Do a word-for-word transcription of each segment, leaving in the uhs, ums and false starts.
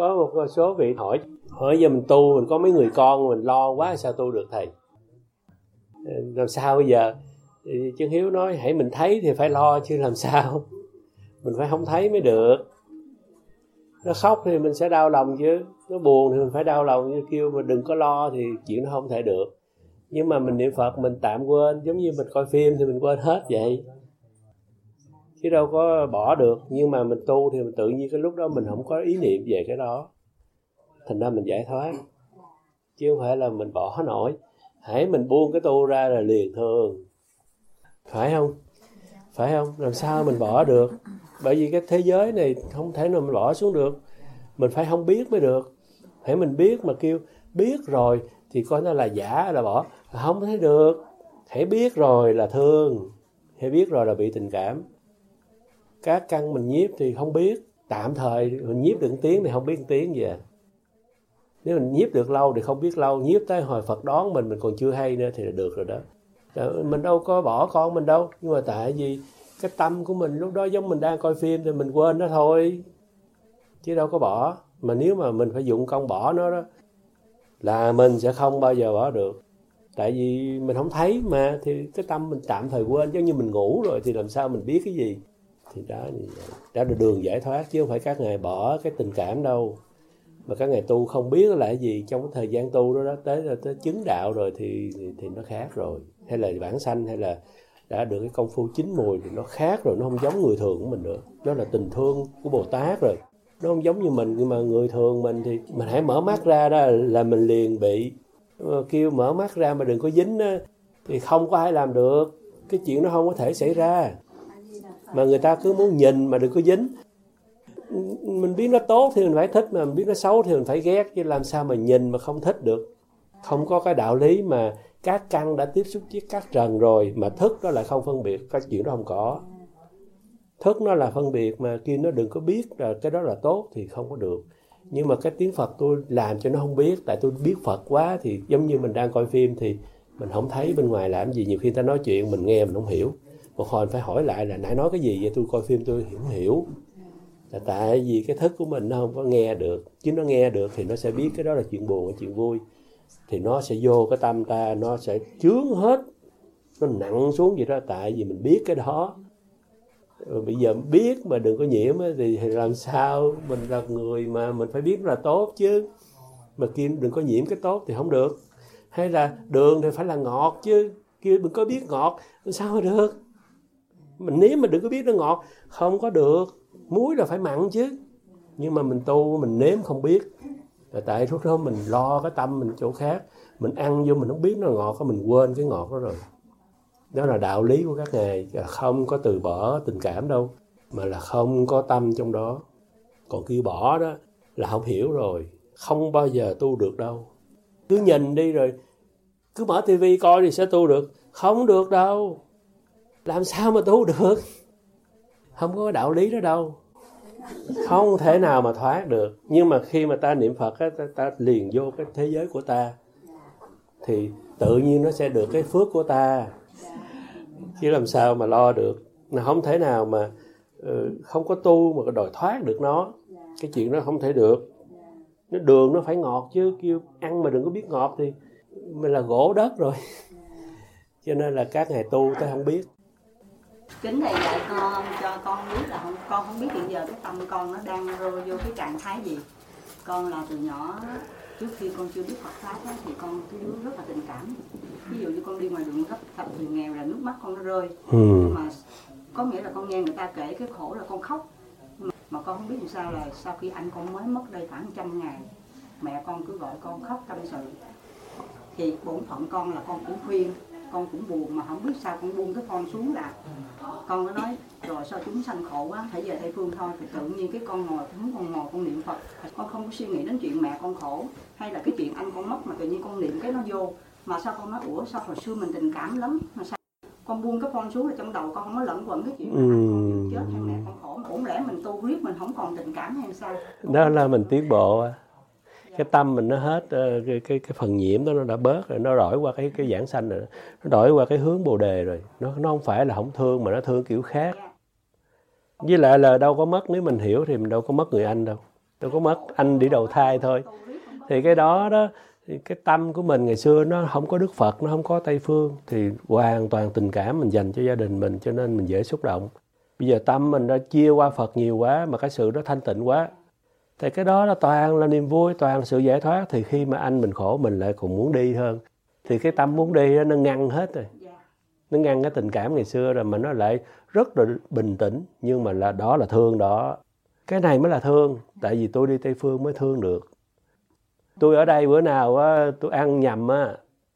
Có một số vị hỏi hỏi giờ mình tu, mình có mấy người con mình lo quá sao tu được thầy, làm sao bây giờ? Chân Hiếu nói hãy mình thấy thì phải lo chứ làm sao, mình phải không thấy mới được. Nó khóc thì mình sẽ đau lòng chứ, nó buồn thì mình phải đau lòng, như kêu mà đừng có lo thì chuyện nó không thể được. Nhưng mà mình niệm Phật mình tạm quên, giống như mình coi phim thì mình quên hết vậy, chứ đâu có bỏ được. Nhưng mà mình tu thì mình tự nhiên cái lúc đó mình không có ý niệm về cái đó, thành ra mình giải thoát, chứ không phải là mình bỏ nổi. Hãy mình buông cái tu ra là liền thường, phải không? Phải không? Làm sao mình bỏ được? Bởi vì cái thế giới này không thể nào mình bỏ xuống được, mình phải không biết mới được. Hãy mình biết mà kêu biết rồi thì coi nó là giả là bỏ, không thấy được. Hãy biết rồi là thương, hãy biết rồi là bị tình cảm. Các căn mình nhiếp thì không biết, tạm thời mình nhiếp được tiếng thì không biết tiếng gì à. Nếu mình nhiếp được lâu thì không biết lâu, nhiếp tới hồi Phật đón mình mình còn chưa hay nữa thì là được rồi đó. Mình đâu có bỏ con mình đâu, nhưng mà tại vì cái tâm của mình lúc đó giống mình đang coi phim thì mình quên nó thôi, chứ đâu có bỏ. Mà nếu mà mình phải dụng công bỏ nó đó là mình sẽ không bao giờ bỏ được, tại vì mình không thấy mà, thì cái tâm mình tạm thời quên, giống như mình ngủ rồi thì làm sao mình biết cái gì. Thì đó, đó là đường giải thoát, chứ không phải các ngài bỏ cái tình cảm đâu. Mà các ngài tu không biết là cái gì, trong cái thời gian tu đó, đó tới là tới chứng đạo rồi thì, thì thì nó khác rồi, hay là bản sanh, hay là đã được cái công phu chín mùi thì nó khác rồi, nó không giống người thường của mình nữa. Đó là tình thương của Bồ Tát rồi, nó không giống như mình. Nhưng mà người thường mình thì mình hãy mở mắt ra đó là mình liền bị kêu mở mắt ra mà đừng có dính đó, thì không có ai làm được. Cái chuyện nó không có thể xảy ra, mà người ta cứ muốn nhìn mà đừng có dính. Mình biết nó tốt thì mình phải thích, mà mình biết nó xấu thì mình phải ghét, chứ làm sao mà nhìn mà không thích được. Không có cái đạo lý mà các căn đã tiếp xúc với các trần rồi mà thức đó lại không phân biệt, cái chuyện đó không có. Thức nó là phân biệt, mà kia nó đừng có biết là cái đó là tốt thì không có được. Nhưng mà cái tiếng Phật tôi làm cho nó không biết, tại tôi biết Phật quá, thì giống như mình đang coi phim thì mình không thấy bên ngoài làm gì. Nhiều khi người ta nói chuyện mình nghe mình không hiểu, một hồi phải hỏi lại là nãy nói cái gì vậy, tôi coi phim tôi không hiểu. Là tại vì cái thức của mình nó không có nghe được, chứ nó nghe được thì nó sẽ biết cái đó là chuyện buồn hay chuyện vui, thì nó sẽ vô cái tâm ta, nó sẽ chướng hết, nó nặng xuống vậy đó. Tại vì mình biết cái đó, bây giờ biết mà đừng có nhiễm thì, thì làm sao? Mình là người mà mình phải biết là tốt chứ, mà kia đừng có nhiễm cái tốt thì không được. Hay là đường thì phải là ngọt chứ, kia đừng có biết ngọt, làm sao mà được? Mình nếm mà đừng có biết nó ngọt, không có được. Muối là phải mặn chứ, nhưng mà mình tu mình nếm không biết, là tại lúc đó mình lo cái tâm mình chỗ khác, mình ăn vô mình không biết nó ngọt, mình quên cái ngọt đó rồi. Đó là đạo lý của các ngài, không có từ bỏ tình cảm đâu, mà là không có tâm trong đó. Còn kêu bỏ đó là không hiểu rồi, không bao giờ tu được đâu. Cứ nhìn đi rồi cứ mở tivi coi thì sẽ tu được, không được đâu. Làm sao mà tu được? Không có đạo lý đó đâu, không thể nào mà thoát được. Nhưng mà khi mà ta niệm Phật á, ta, ta liền vô cái thế giới của ta, thì tự nhiên nó sẽ được cái phước của ta, chứ làm sao mà lo được. Nó không thể nào mà uh, không có tu mà đòi thoát được nó. Cái chuyện đó không thể được. Nó đường nó phải ngọt chứ, kêu ăn mà đừng có biết ngọt thì mình là gỗ đất rồi. Cho nên là các ngài tu ta không biết. Kính thầy dạy con cho con biết là không, con không biết hiện giờ cái tâm con nó đang rơi vô cái trạng thái gì. Con là từ nhỏ trước khi con chưa biết Phật pháp đó, thì con cứ rất là tình cảm. Ví dụ như con đi ngoài đường gặp gặp người nghèo là nước mắt con nó rơi. Ừ. Nhưng mà có nghĩa là con nghe người ta kể cái khổ là con khóc. Mà, mà con không biết làm sao là sau khi anh con mới mất đây khoảng trăm ngày, mẹ con cứ gọi con khóc tâm sự. Thì bổn phận con là con cũng khuyên, con cũng buồn mà không biết sao con buông cái phone xuống là con có nói rồi sao chúng sanh khổ quá, phải về Tây Phương thôi. Thì tự nhiên cái con ngồi, không con ngồi con niệm Phật, con không có suy nghĩ đến chuyện mẹ con khổ hay là cái chuyện anh con mất, mà tự nhiên con niệm cái nó vô. Mà sao con nói ủa sao hồi xưa mình tình cảm lắm, mà sao con buông cái phone xuống là trong đầu con không có lẫn quẩn cái chuyện mà anh con chết hay mẹ con khổ. Mà ổn lẽ mình tu riết mình không còn tình cảm hay sao? Đó là mình tiến bộ. Cái tâm mình nó hết, cái, cái, cái phần nhiễm đó nó đã bớt rồi, nó đổi qua cái, cái giảng sanh rồi, nó đổi qua cái hướng bồ đề rồi. Nó, nó không phải là không thương mà nó thương kiểu khác. Với lại là đâu có mất, nếu mình hiểu thì mình đâu có mất người anh đâu. đâu có mất, anh đi đầu thai thôi. Thì cái đó đó, thì cái tâm của mình ngày xưa nó không có Đức Phật, nó không có Tây Phương, thì hoàn toàn tình cảm mình dành cho gia đình mình, cho nên mình dễ xúc động. Bây giờ tâm mình đã chia qua Phật nhiều quá, mà cái sự đó thanh tịnh quá, thì cái đó là toàn là niềm vui, toàn là sự giải thoát. Thì khi mà anh mình khổ, mình lại còn muốn đi hơn, thì cái tâm muốn đi đó, nó ngăn hết rồi, nó ngăn cái tình cảm ngày xưa rồi, mà nó lại rất là bình tĩnh. Nhưng mà là đó là thương đó, cái này mới là thương. Tại vì tôi đi Tây Phương mới thương được. Tôi ở đây bữa nào á, tôi ăn nhầm á,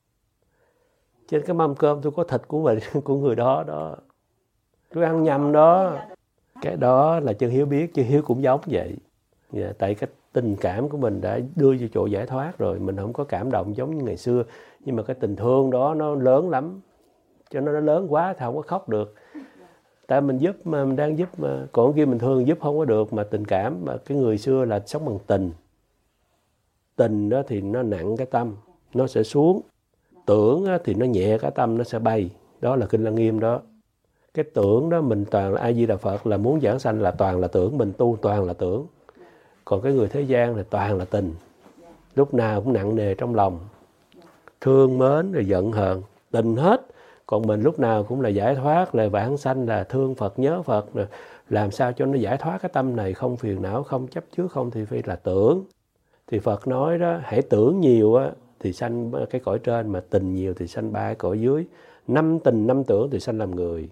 trên cái mâm cơm tôi có thịt của mình, của người đó đó, tôi ăn nhầm đó. Cái đó là chân hiếu biết, chân hiếu cũng giống vậy. Yeah, tại cái tình cảm của mình đã đưa vô chỗ giải thoát rồi, mình không có cảm động giống như ngày xưa. Nhưng mà cái tình thương đó nó lớn lắm, cho nên nó lớn quá thì không có khóc được. Tại mình giúp mà mình đang giúp mà, còn kia mình thương giúp không có được. Mà tình cảm, mà cái người xưa là sống bằng tình. Tình đó thì nó nặng cái tâm, nó sẽ xuống. Tưởng thì nó nhẹ cái tâm, nó sẽ bay. Đó là Kinh Lăng Nghiêm đó. Cái tưởng đó mình toàn là A Di Đà Phật, là muốn giảng sanh là toàn là tưởng, mình tu toàn là tưởng. Còn cái người thế gian thì toàn là tình, lúc nào cũng nặng nề trong lòng, thương mến rồi giận hờn, tình hết. Còn mình lúc nào cũng là giải thoát, là vãng sanh, là thương Phật nhớ Phật, rồi làm sao cho nó giải thoát cái tâm này, không phiền não, không chấp trước, không thì phải là tưởng. Thì Phật nói đó, hãy tưởng nhiều á thì sanh cái cõi trên, mà tình nhiều thì sanh ba cái cõi dưới. Năm tình năm tưởng thì sanh làm người.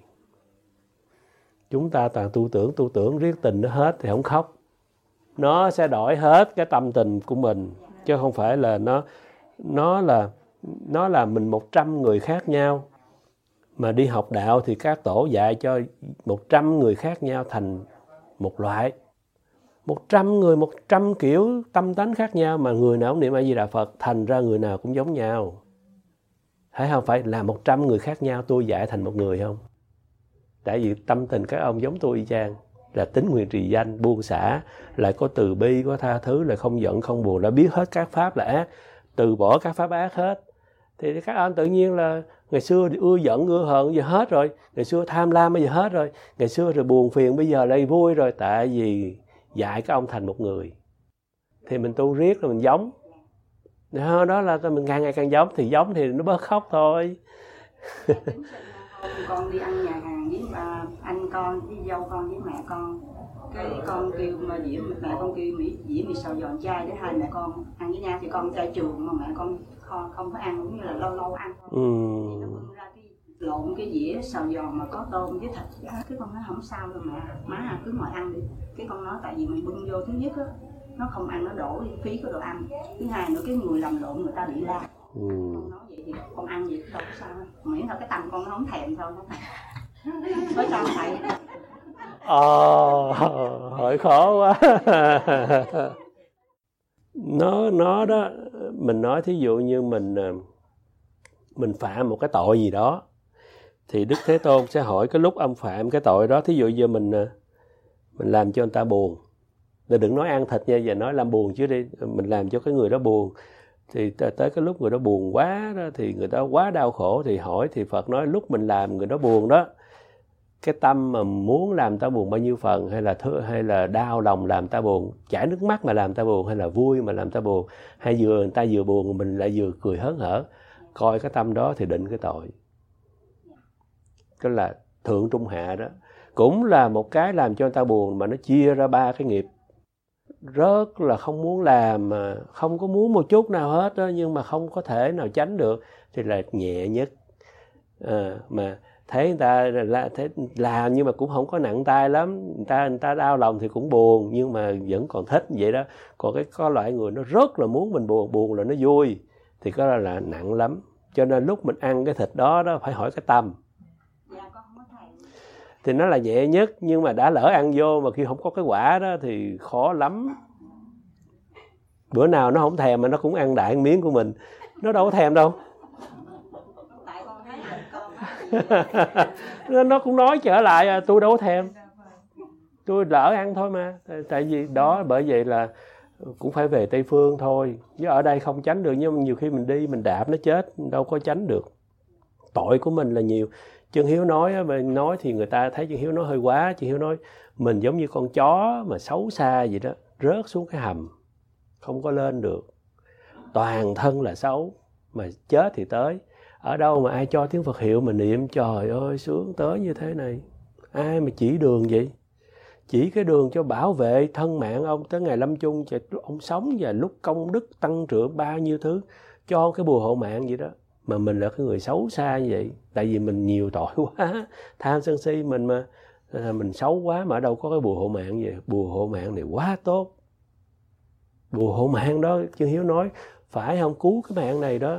Chúng ta toàn tu tưởng, tu tưởng riết tình nó hết thì không khóc. Nó sẽ đổi hết cái tâm tình của mình, chứ không phải là nó nó là nó là mình một trăm người khác nhau. Mà đi học đạo thì các tổ dạy cho một trăm người khác nhau thành một loại. Một trăm người, một trăm kiểu tâm tánh khác nhau, mà người nào cũng niệm A Di Đà Phật, thành ra người nào cũng giống nhau. Phải không? Phải là một trăm người khác nhau tôi dạy thành một người không? Tại vì tâm tình các ông giống tôi y chang, là tín nguyện trì danh, buông xả, lại có từ bi, có tha thứ, lại không giận, không buồn, đã biết hết các pháp là ác, từ bỏ các pháp ác hết. Thì các anh tự nhiên là ngày xưa thì ưa giận, ưa hận, giờ hết rồi. Ngày xưa tham lam, bây giờ hết rồi. Ngày xưa rồi buồn phiền, bây giờ lại vui rồi. Tại vì dạy các ông thành một người. Thì mình tu riết rồi mình giống. Đó là mình càng ngày càng giống, thì giống thì nó bớt khóc thôi. Con đi ăn nhà hàng với bà, anh con với dâu con với mẹ con, cái con kêu mà dĩa, mẹ con kêu mỹ dĩa mì xào giòn chay để hai mẹ con ăn với nhau. Thì con chay trường mà mẹ con không, không có ăn, cũng như là lâu lâu ăn thôi. Ừ. Thì nó bưng ra cái lộn cái dĩa xào giòn mà có tôm với thịt. Cái con nói không sao đâu mẹ, má à, cứ ngồi ăn đi. Cái con nói tại vì mình bưng vô, thứ nhất á nó không ăn, nó đổ phí cái đồ ăn. Thứ hai nữa cái người làm lộn người ta bị la. Ừ. Con nói vậy thì con ăn vậy đâu có sao, miễn là cái tâm con nó không thèm thôi. Nói cho thầy. Ờ, hỏi khó quá. nó nó đó, mình nói thí dụ như mình mình phạm một cái tội gì đó, thì Đức Thế Tôn sẽ hỏi cái lúc ông phạm cái tội đó. Thí dụ như mình mình làm cho người ta buồn, rồi đừng nói ăn thịt nha, giờ nói làm buồn chứ đi, mình làm cho cái người đó buồn. Thì tới cái lúc người đó buồn quá đó, thì người đó quá đau khổ, thì hỏi, thì Phật nói lúc mình làm người đó buồn đó, cái tâm mà muốn làm ta buồn bao nhiêu phần, hay là thứ, hay là đau lòng làm ta buồn, chảy nước mắt mà làm ta buồn, hay là vui mà làm ta buồn, hay vừa người ta vừa buồn mình lại vừa cười hớn hở, coi cái tâm đó thì định cái tội. Cái là thượng trung hạ đó, cũng là một cái làm cho người ta buồn, mà nó chia ra ba cái nghiệp. Rất là không muốn làm, mà không có muốn một chút nào hết đó, nhưng mà không có thể nào tránh được, thì là nhẹ nhất. À, mà thấy người ta là, thấy làm nhưng mà cũng không có nặng tay lắm, người ta người ta đau lòng thì cũng buồn, nhưng mà vẫn còn thích vậy đó. Còn cái có loại người nó rất là muốn mình buồn, buồn là nó vui, thì cái đó là nặng lắm. Cho nên lúc mình ăn cái thịt đó đó phải hỏi cái tâm. Thì nó là nhẹ nhất, nhưng mà đã lỡ ăn vô mà khi không có cái quả đó thì khó lắm. Bữa nào nó không thèm mà nó cũng ăn đại miếng của mình, nó đâu có thèm đâu. Nó cũng nói trở lại, tôi đâu có thèm, tôi lỡ ăn thôi mà. Tại vì đó, bởi vậy là cũng phải về Tây Phương thôi, chứ ở đây không tránh được. Nhưng nhiều khi mình đi mình đạp nó chết, đâu có tránh được. Tội của mình là nhiều. Chân Hiếu nói, nói thì người ta thấy Chân Hiếu nói hơi quá. Chân Hiếu nói mình giống như con chó mà xấu xa vậy đó, rớt xuống cái hầm, không có lên được. Toàn thân là xấu, mà chết thì tới. Ở đâu mà ai cho tiếng Phật hiệu mà niệm trời ơi sướng tới như thế này. Ai mà chỉ đường vậy? Chỉ cái đường cho bảo vệ thân mạng ông tới ngày lâm chung, ông sống và lúc công đức tăng trưởng bao nhiêu thứ, cho cái bùa hộ mạng vậy đó. Mà mình là cái người xấu xa như vậy, tại vì mình nhiều tội quá, tham sân si mình mà, mình xấu quá mà ở đâu có cái bùa hộ mạng vậy. Bùa hộ mạng này quá tốt. Bùa hộ mạng đó, Chư Hiếu nói, phải không, cứu cái mạng này đó.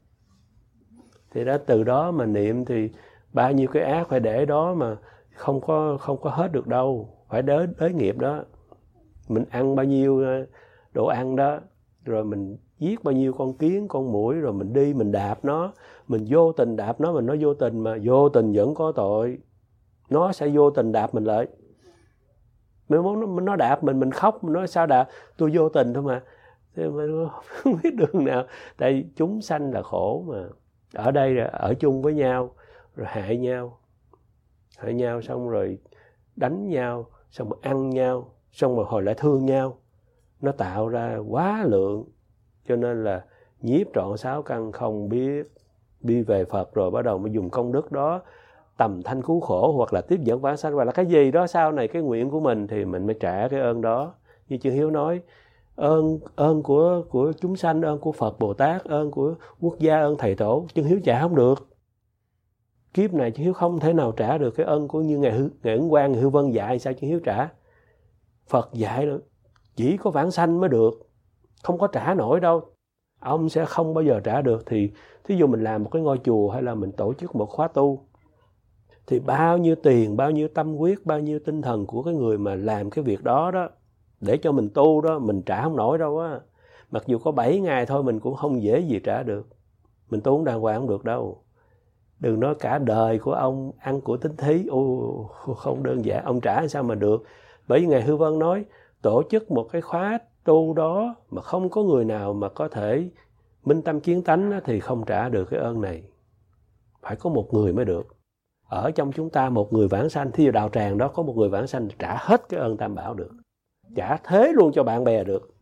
Thì đó, từ đó mà niệm thì bao nhiêu cái ác phải để đó mà không có không có hết được đâu, phải đới đới nghiệp đó. Mình ăn bao nhiêu đồ ăn đó, rồi mình giết bao nhiêu con kiến, con muỗi, rồi mình đi mình đạp nó, mình vô tình đạp nó, mình nói vô tình mà vô tình vẫn có tội. Nó sẽ vô tình đạp mình lại. Mình muốn nó đạp mình, mình khóc, mình nói sao đạp, tôi vô tình thôi mà. Thế mà không biết đường nào, tại vì chúng sanh là khổ mà. Ở đây là ở chung với nhau, rồi hại nhau. Hại nhau xong rồi đánh nhau, xong rồi ăn nhau, xong rồi hồi lại thương nhau. Nó tạo ra quá lượng. Cho nên là nhiếp trọn sáu căn không biết, đi về Phật rồi bắt đầu mới dùng công đức đó tầm thanh cứu khổ, hoặc là tiếp dẫn vãng sanh, hoặc là cái gì đó sau này cái nguyện của mình thì mình mới trả cái ơn đó. Như Chư Hiếu nói, ơn ơn của của chúng sanh, ơn của Phật Bồ Tát, ơn của quốc gia, ơn thầy tổ, Chư Hiếu trả không được. Kiếp này Chư Hiếu không thể nào trả được cái ơn của như ngày hư, ngày Ấn Quang, ngày Hư Vân dạy, sao Chư Hiếu trả? Phật dạy nữa, chỉ có vãng sanh mới được, không có trả nổi đâu. Ông sẽ không bao giờ trả được. Thì thí dụ mình làm một cái ngôi chùa hay là mình tổ chức một khóa tu, thì bao nhiêu tiền, bao nhiêu tâm huyết, bao nhiêu tinh thần của cái người mà làm cái việc đó đó, để cho mình tu đó, mình trả không nổi đâu á. Mặc dù có bảy ngày thôi mình cũng không dễ gì trả được. Mình tu không đàng hoàng không được đâu. Đừng nói cả đời của ông ăn của tín thí, ô, không đơn giản, ông trả sao mà được. Bởi vì Ngài Hư Vân nói, tổ chức một cái khóa tu đó mà không có người nào mà có thể minh tâm kiến tánh thì không trả được cái ơn này. Phải có một người mới được. Ở trong chúng ta một người vãng sanh, thí dụ đạo tràng đó có một người vãng sanh trả hết cái ơn Tam Bảo được. Trả thế luôn cho bạn bè được.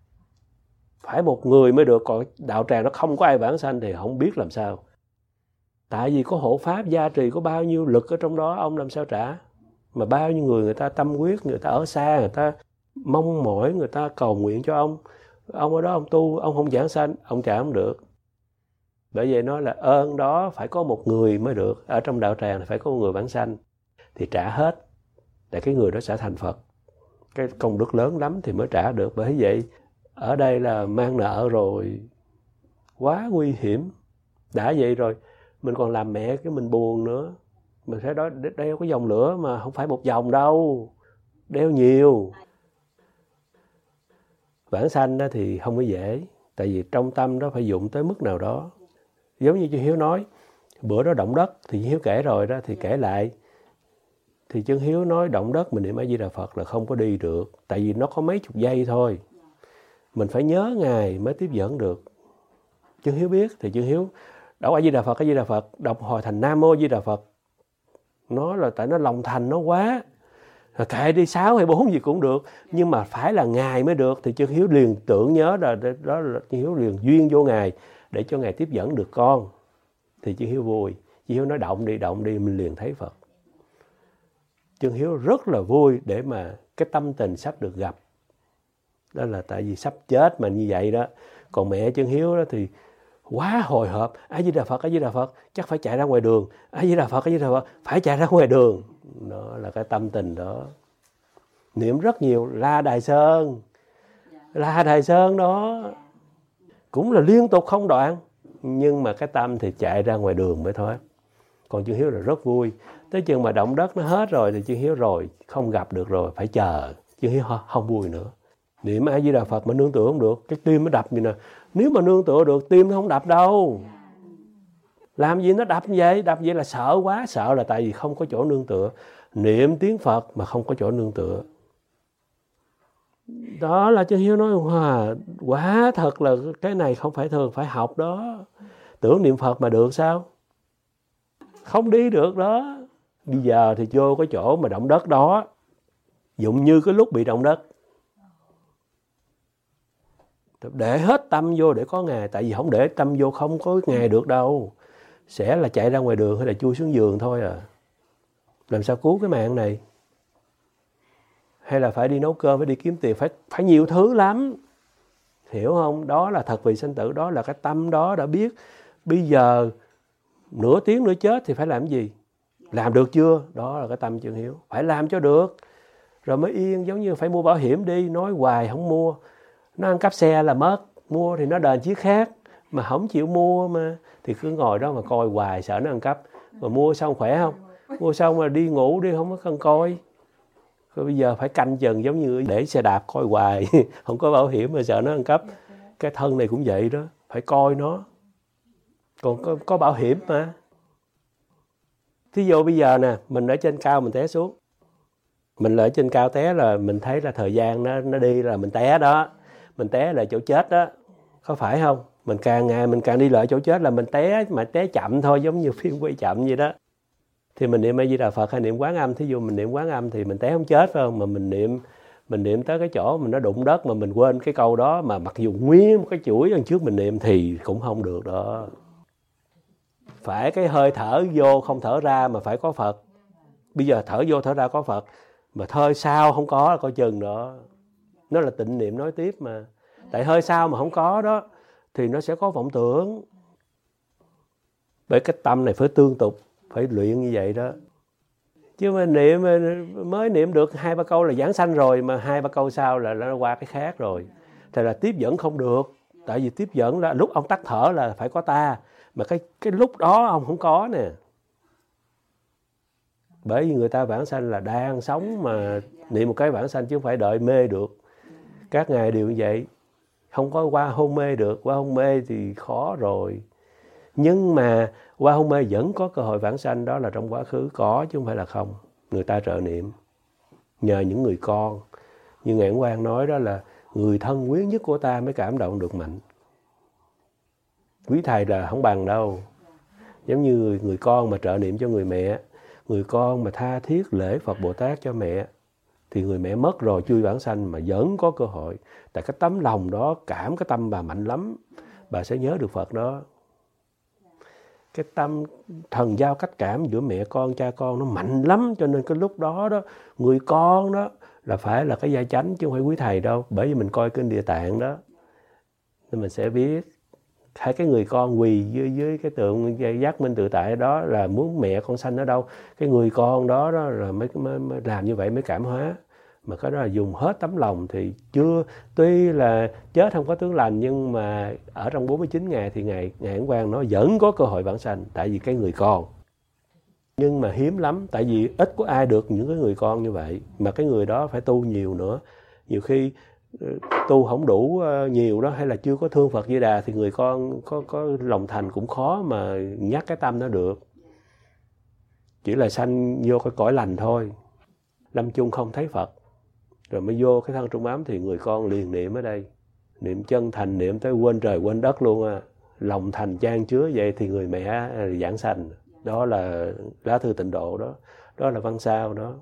Phải một người mới được, còn đạo tràng nó không có ai vãng sanh thì không biết làm sao. Tại vì có hộ pháp gia trì, có bao nhiêu lực ở trong đó, ông làm sao trả? Mà bao nhiêu người người ta tâm huyết, người ta ở xa, người ta mong mỏi, người ta cầu nguyện cho ông. Ông ở đó ông tu, ông không giảng sanh, ông trả không được. Bởi vậy nói là ơn đó phải có một người mới được. Ở trong đạo tràng thì phải có một người vãng sanh thì trả hết, để cái người đó sẽ thành Phật. Cái công đức lớn lắm thì mới trả được. Bởi vậy ở đây là mang nợ rồi, quá nguy hiểm. Đã vậy rồi mình còn làm mẹ cái mình buồn nữa. Mình sẽ đó đeo cái dòng lửa mà không phải một dòng đâu, đeo nhiều. Vãng sanh đó thì không có dễ, tại vì trong tâm đó phải dụng tới mức nào đó. Giống như Chư Hiếu nói, bữa đó động đất thì Chư Hiếu kể rồi đó, thì kể lại. Thì Chư Hiếu nói động đất mình niệm A Di Đà Phật là không có đi được, tại vì nó có mấy chục giây thôi. Mình phải nhớ Ngài mới tiếp dẫn được. Chư Hiếu biết thì Chư Hiếu đọc A Di Đà Phật, A Di Đà Phật, đọc hồi thành Nam Mô A Di Đà Phật. Nó là tại nó lòng thành nó quá. Kệ đi sáu hay bốn gì cũng được, nhưng mà phải là Ngài mới được. Thì Chư Hiếu liền tưởng nhớ là đó là Chư Hiếu liền duyên vô Ngài để cho Ngài tiếp dẫn được con. Thì Chư Hiếu vui. Chư Hiếu nói động đi, động đi, mình liền thấy Phật. Chư Hiếu rất là vui để mà cái tâm tình sắp được gặp. Đó là tại vì sắp chết mà như vậy đó. Còn mẹ Chư Hiếu đó thì quá hồi hộp, A Di Đà Phật, A Di Đà Phật, chắc phải chạy ra ngoài đường, A Di Đà Phật, A Di Đà Phật, phải chạy ra ngoài đường. Đó là cái tâm tình đó. Niệm rất nhiều, La Đài Sơn, La Đài Sơn đó, cũng là liên tục không đoạn, nhưng mà cái tâm thì chạy ra ngoài đường mới thôi. Còn Chư Hiếu là rất vui. Tới chừng mà động đất nó hết rồi thì Chư Hiếu rồi, không gặp được rồi, phải chờ. Chư Hiếu không vui nữa. Niệm A Di Đà Phật mà nương tựa không được, cái tim nó đập như nè. Nếu mà nương tựa được, tim nó không đập đâu. Làm gì nó đập như vậy? Đập vậy là sợ quá. Sợ là tại vì không có chỗ nương tựa. Niệm tiếng Phật mà không có chỗ nương tựa. Đó là Chư Hiếu nói, wow, quá thật là cái này không phải thường, phải học đó. Tưởng niệm Phật mà được sao? Không đi được đó. Bây giờ thì vô cái chỗ mà động đất đó, dụng như cái lúc bị động đất. Để hết tâm vô để có Ngài. Tại vì không để tâm vô không có Ngài được đâu. Sẽ là chạy ra ngoài đường hay là chui xuống giường thôi à. Làm sao cứu cái mạng này? Hay là phải đi nấu cơm, phải đi kiếm tiền, phải, phải nhiều thứ lắm. Hiểu không? Đó là thật vì sanh tử, đó là cái tâm đó đã biết. Bây giờ nửa tiếng nữa chết thì phải làm gì? Làm được chưa? Đó là cái tâm chơn hiếu. Phải làm cho được. Rồi mới yên, giống như phải mua bảo hiểm đi. Nói hoài không mua. Nó ăn cắp xe là mất. Mua thì nó đền chiếc khác. Mà không chịu mua mà. Thì cứ ngồi đó mà coi hoài sợ nó ăn cắp. Mà mua xong khỏe không? Mua xong mà đi ngủ đi không có cần coi. Rồi bây giờ phải canh chừng giống như để xe đạp coi hoài. Không có bảo hiểm mà sợ nó ăn cắp. Cái thân này cũng vậy đó. Phải coi nó. Còn có, có bảo hiểm mà. Thí dụ bây giờ nè, mình ở trên cao mình té xuống. Mình ở trên cao té là mình thấy là thời gian nó, nó đi là mình té đó. Mình té là chỗ chết đó. Có phải không? Mình càng ngày mình càng đi lại chỗ chết là mình té, mà té chậm thôi, giống như phim quay chậm vậy đó. Thì mình niệm A Di Đà Phật hay niệm Quán Âm, thí dụ mình niệm Quán Âm thì mình té không chết phải không? Mà mình niệm mình niệm tới cái chỗ mình nó đụng đất mà mình quên cái câu đó, mà mặc dù nguyên một cái chuỗi đằng trước mình niệm thì cũng không được đó. Phải cái hơi thở vô không thở ra mà phải có Phật. Bây giờ thở vô thở ra có Phật, mà hơi sau không có là coi chừng đó. Nó là tịnh niệm nói tiếp mà. Tại hơi sau mà không có đó thì nó sẽ có vọng tưởng. Bởi cái tâm này phải tương tục, phải luyện như vậy đó. Chứ mà niệm mới niệm được hai ba câu là giảng sanh rồi, mà hai ba câu sau là nó qua cái khác rồi. Thì là tiếp dẫn không được. Tại vì tiếp dẫn là lúc ông tắt thở là phải có ta, mà cái cái lúc đó ông không có nè. Bởi vì người ta vãng sanh là đang sống mà niệm một cái vãng sanh, chứ không phải đợi mê được. Các ngài đều như vậy. Không có qua hôn mê được. Qua hôn mê thì khó rồi. Nhưng mà qua hôn mê vẫn có cơ hội vãng sanh. Đó là trong quá khứ có chứ không phải là không. Người ta trợ niệm nhờ những người con. Như Ngài Quang nói đó là người thân quý nhất của ta mới cảm động được mạnh. Quý thầy là không bằng đâu. Giống như người, người con mà trợ niệm cho người mẹ, người con mà tha thiết lễ Phật Bồ Tát cho mẹ, thì người mẹ mất rồi chui vãng sanh mà vẫn có cơ hội. Tại cái tấm lòng đó, cảm cái tâm bà mạnh lắm, bà sẽ nhớ được Phật đó. Cái tâm thần giao cách cảm giữa mẹ con, cha con nó mạnh lắm. Cho nên cái lúc đó đó, người con đó là phải là cái gia chánh chứ không phải quý thầy đâu. Bởi vì mình coi kinh Địa Tạng đó, nên mình sẽ biết. Hai cái người con quỳ dưới, dưới cái tượng giác minh tự tại đó là muốn mẹ con sanh ở đâu. Cái người con đó, đó là mới, mới, mới làm như vậy mới cảm hóa. Mà cái đó là dùng hết tấm lòng thì chưa, tuy là chết không có tướng lành, nhưng mà ở trong bốn mươi chín ngày thì Ngài Ngài Ấn Quang nó vẫn có cơ hội vãng sanh. Tại vì cái người con. Nhưng mà hiếm lắm, tại vì ít có ai được những cái người con như vậy. Mà cái người đó phải tu nhiều nữa. Nhiều khi tu không đủ nhiều đó, hay là chưa có thương Phật Di Đà, thì người con có, có lòng thành cũng khó mà nhắc cái tâm nó được. Chỉ là sanh vô cái cõi lành thôi. Lâm chung không thấy Phật, rồi mới vô cái thân trung ấm thì người con liền niệm ở đây. Niệm chân thành, niệm tới quên trời quên đất luôn à. Lòng thành chan chứa vậy thì người mẹ giảng sanh. Đó là lá thư tịnh độ đó. Đó là văn sao đó.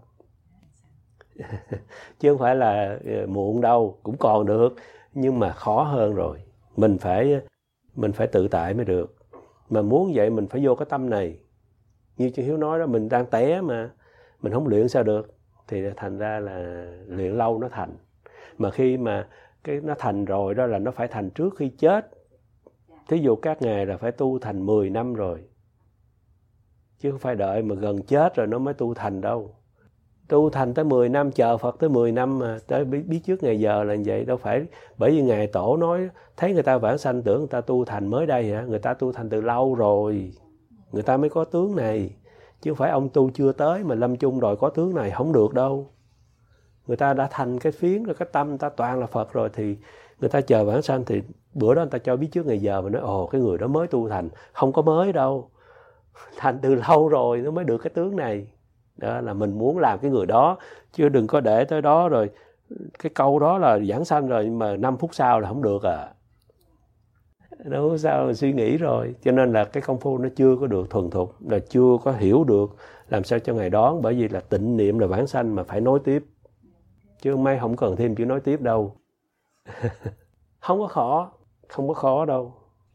Chứ không phải là muộn đâu, cũng còn được, nhưng mà khó hơn rồi. Mình phải mình phải tự tại mới được. Mà muốn vậy mình phải vô cái tâm này. Như Chư Hiếu nói đó, mình đang té mà mình không luyện sao được, thì thành ra là luyện lâu nó thành. Mà khi mà cái nó thành rồi đó là nó phải thành trước khi chết. Thí dụ các ngài là phải tu thành mười năm rồi, chứ không phải đợi mà gần chết rồi nó mới tu thành đâu. Tu thành tới mười năm, chờ Phật tới mười năm mà, tới biết trước ngày giờ là vậy. Đâu phải bởi vì Ngài Tổ nói thấy người ta vãng sanh tưởng người ta tu thành mới đây hả? Người ta tu thành từ lâu rồi, người ta mới có tướng này. Chứ không phải ông tu chưa tới mà lâm chung rồi có tướng này, không được đâu. Người ta đã thành cái phiến rồi, cái tâm người ta toàn là Phật rồi, thì người ta chờ vãng sanh thì bữa đó người ta cho biết trước ngày giờ mà nói ồ cái người đó mới tu thành. Không có mới đâu, thành từ lâu rồi nó mới được cái tướng này. Đó là mình muốn làm cái người đó, chứ đừng có để tới đó rồi cái câu đó là giảng sanh rồi, nhưng mà năm phút sau là không được à. Đâu sao mà suy nghĩ rồi. Cho nên là cái công phu nó chưa có được thuần thục, là chưa có hiểu được làm sao cho Ngài đón. Bởi vì là tịnh niệm là vãng sanh mà phải nối tiếp, chứ may không cần thêm chữ nói tiếp đâu. Không có khó, không có khó đâu.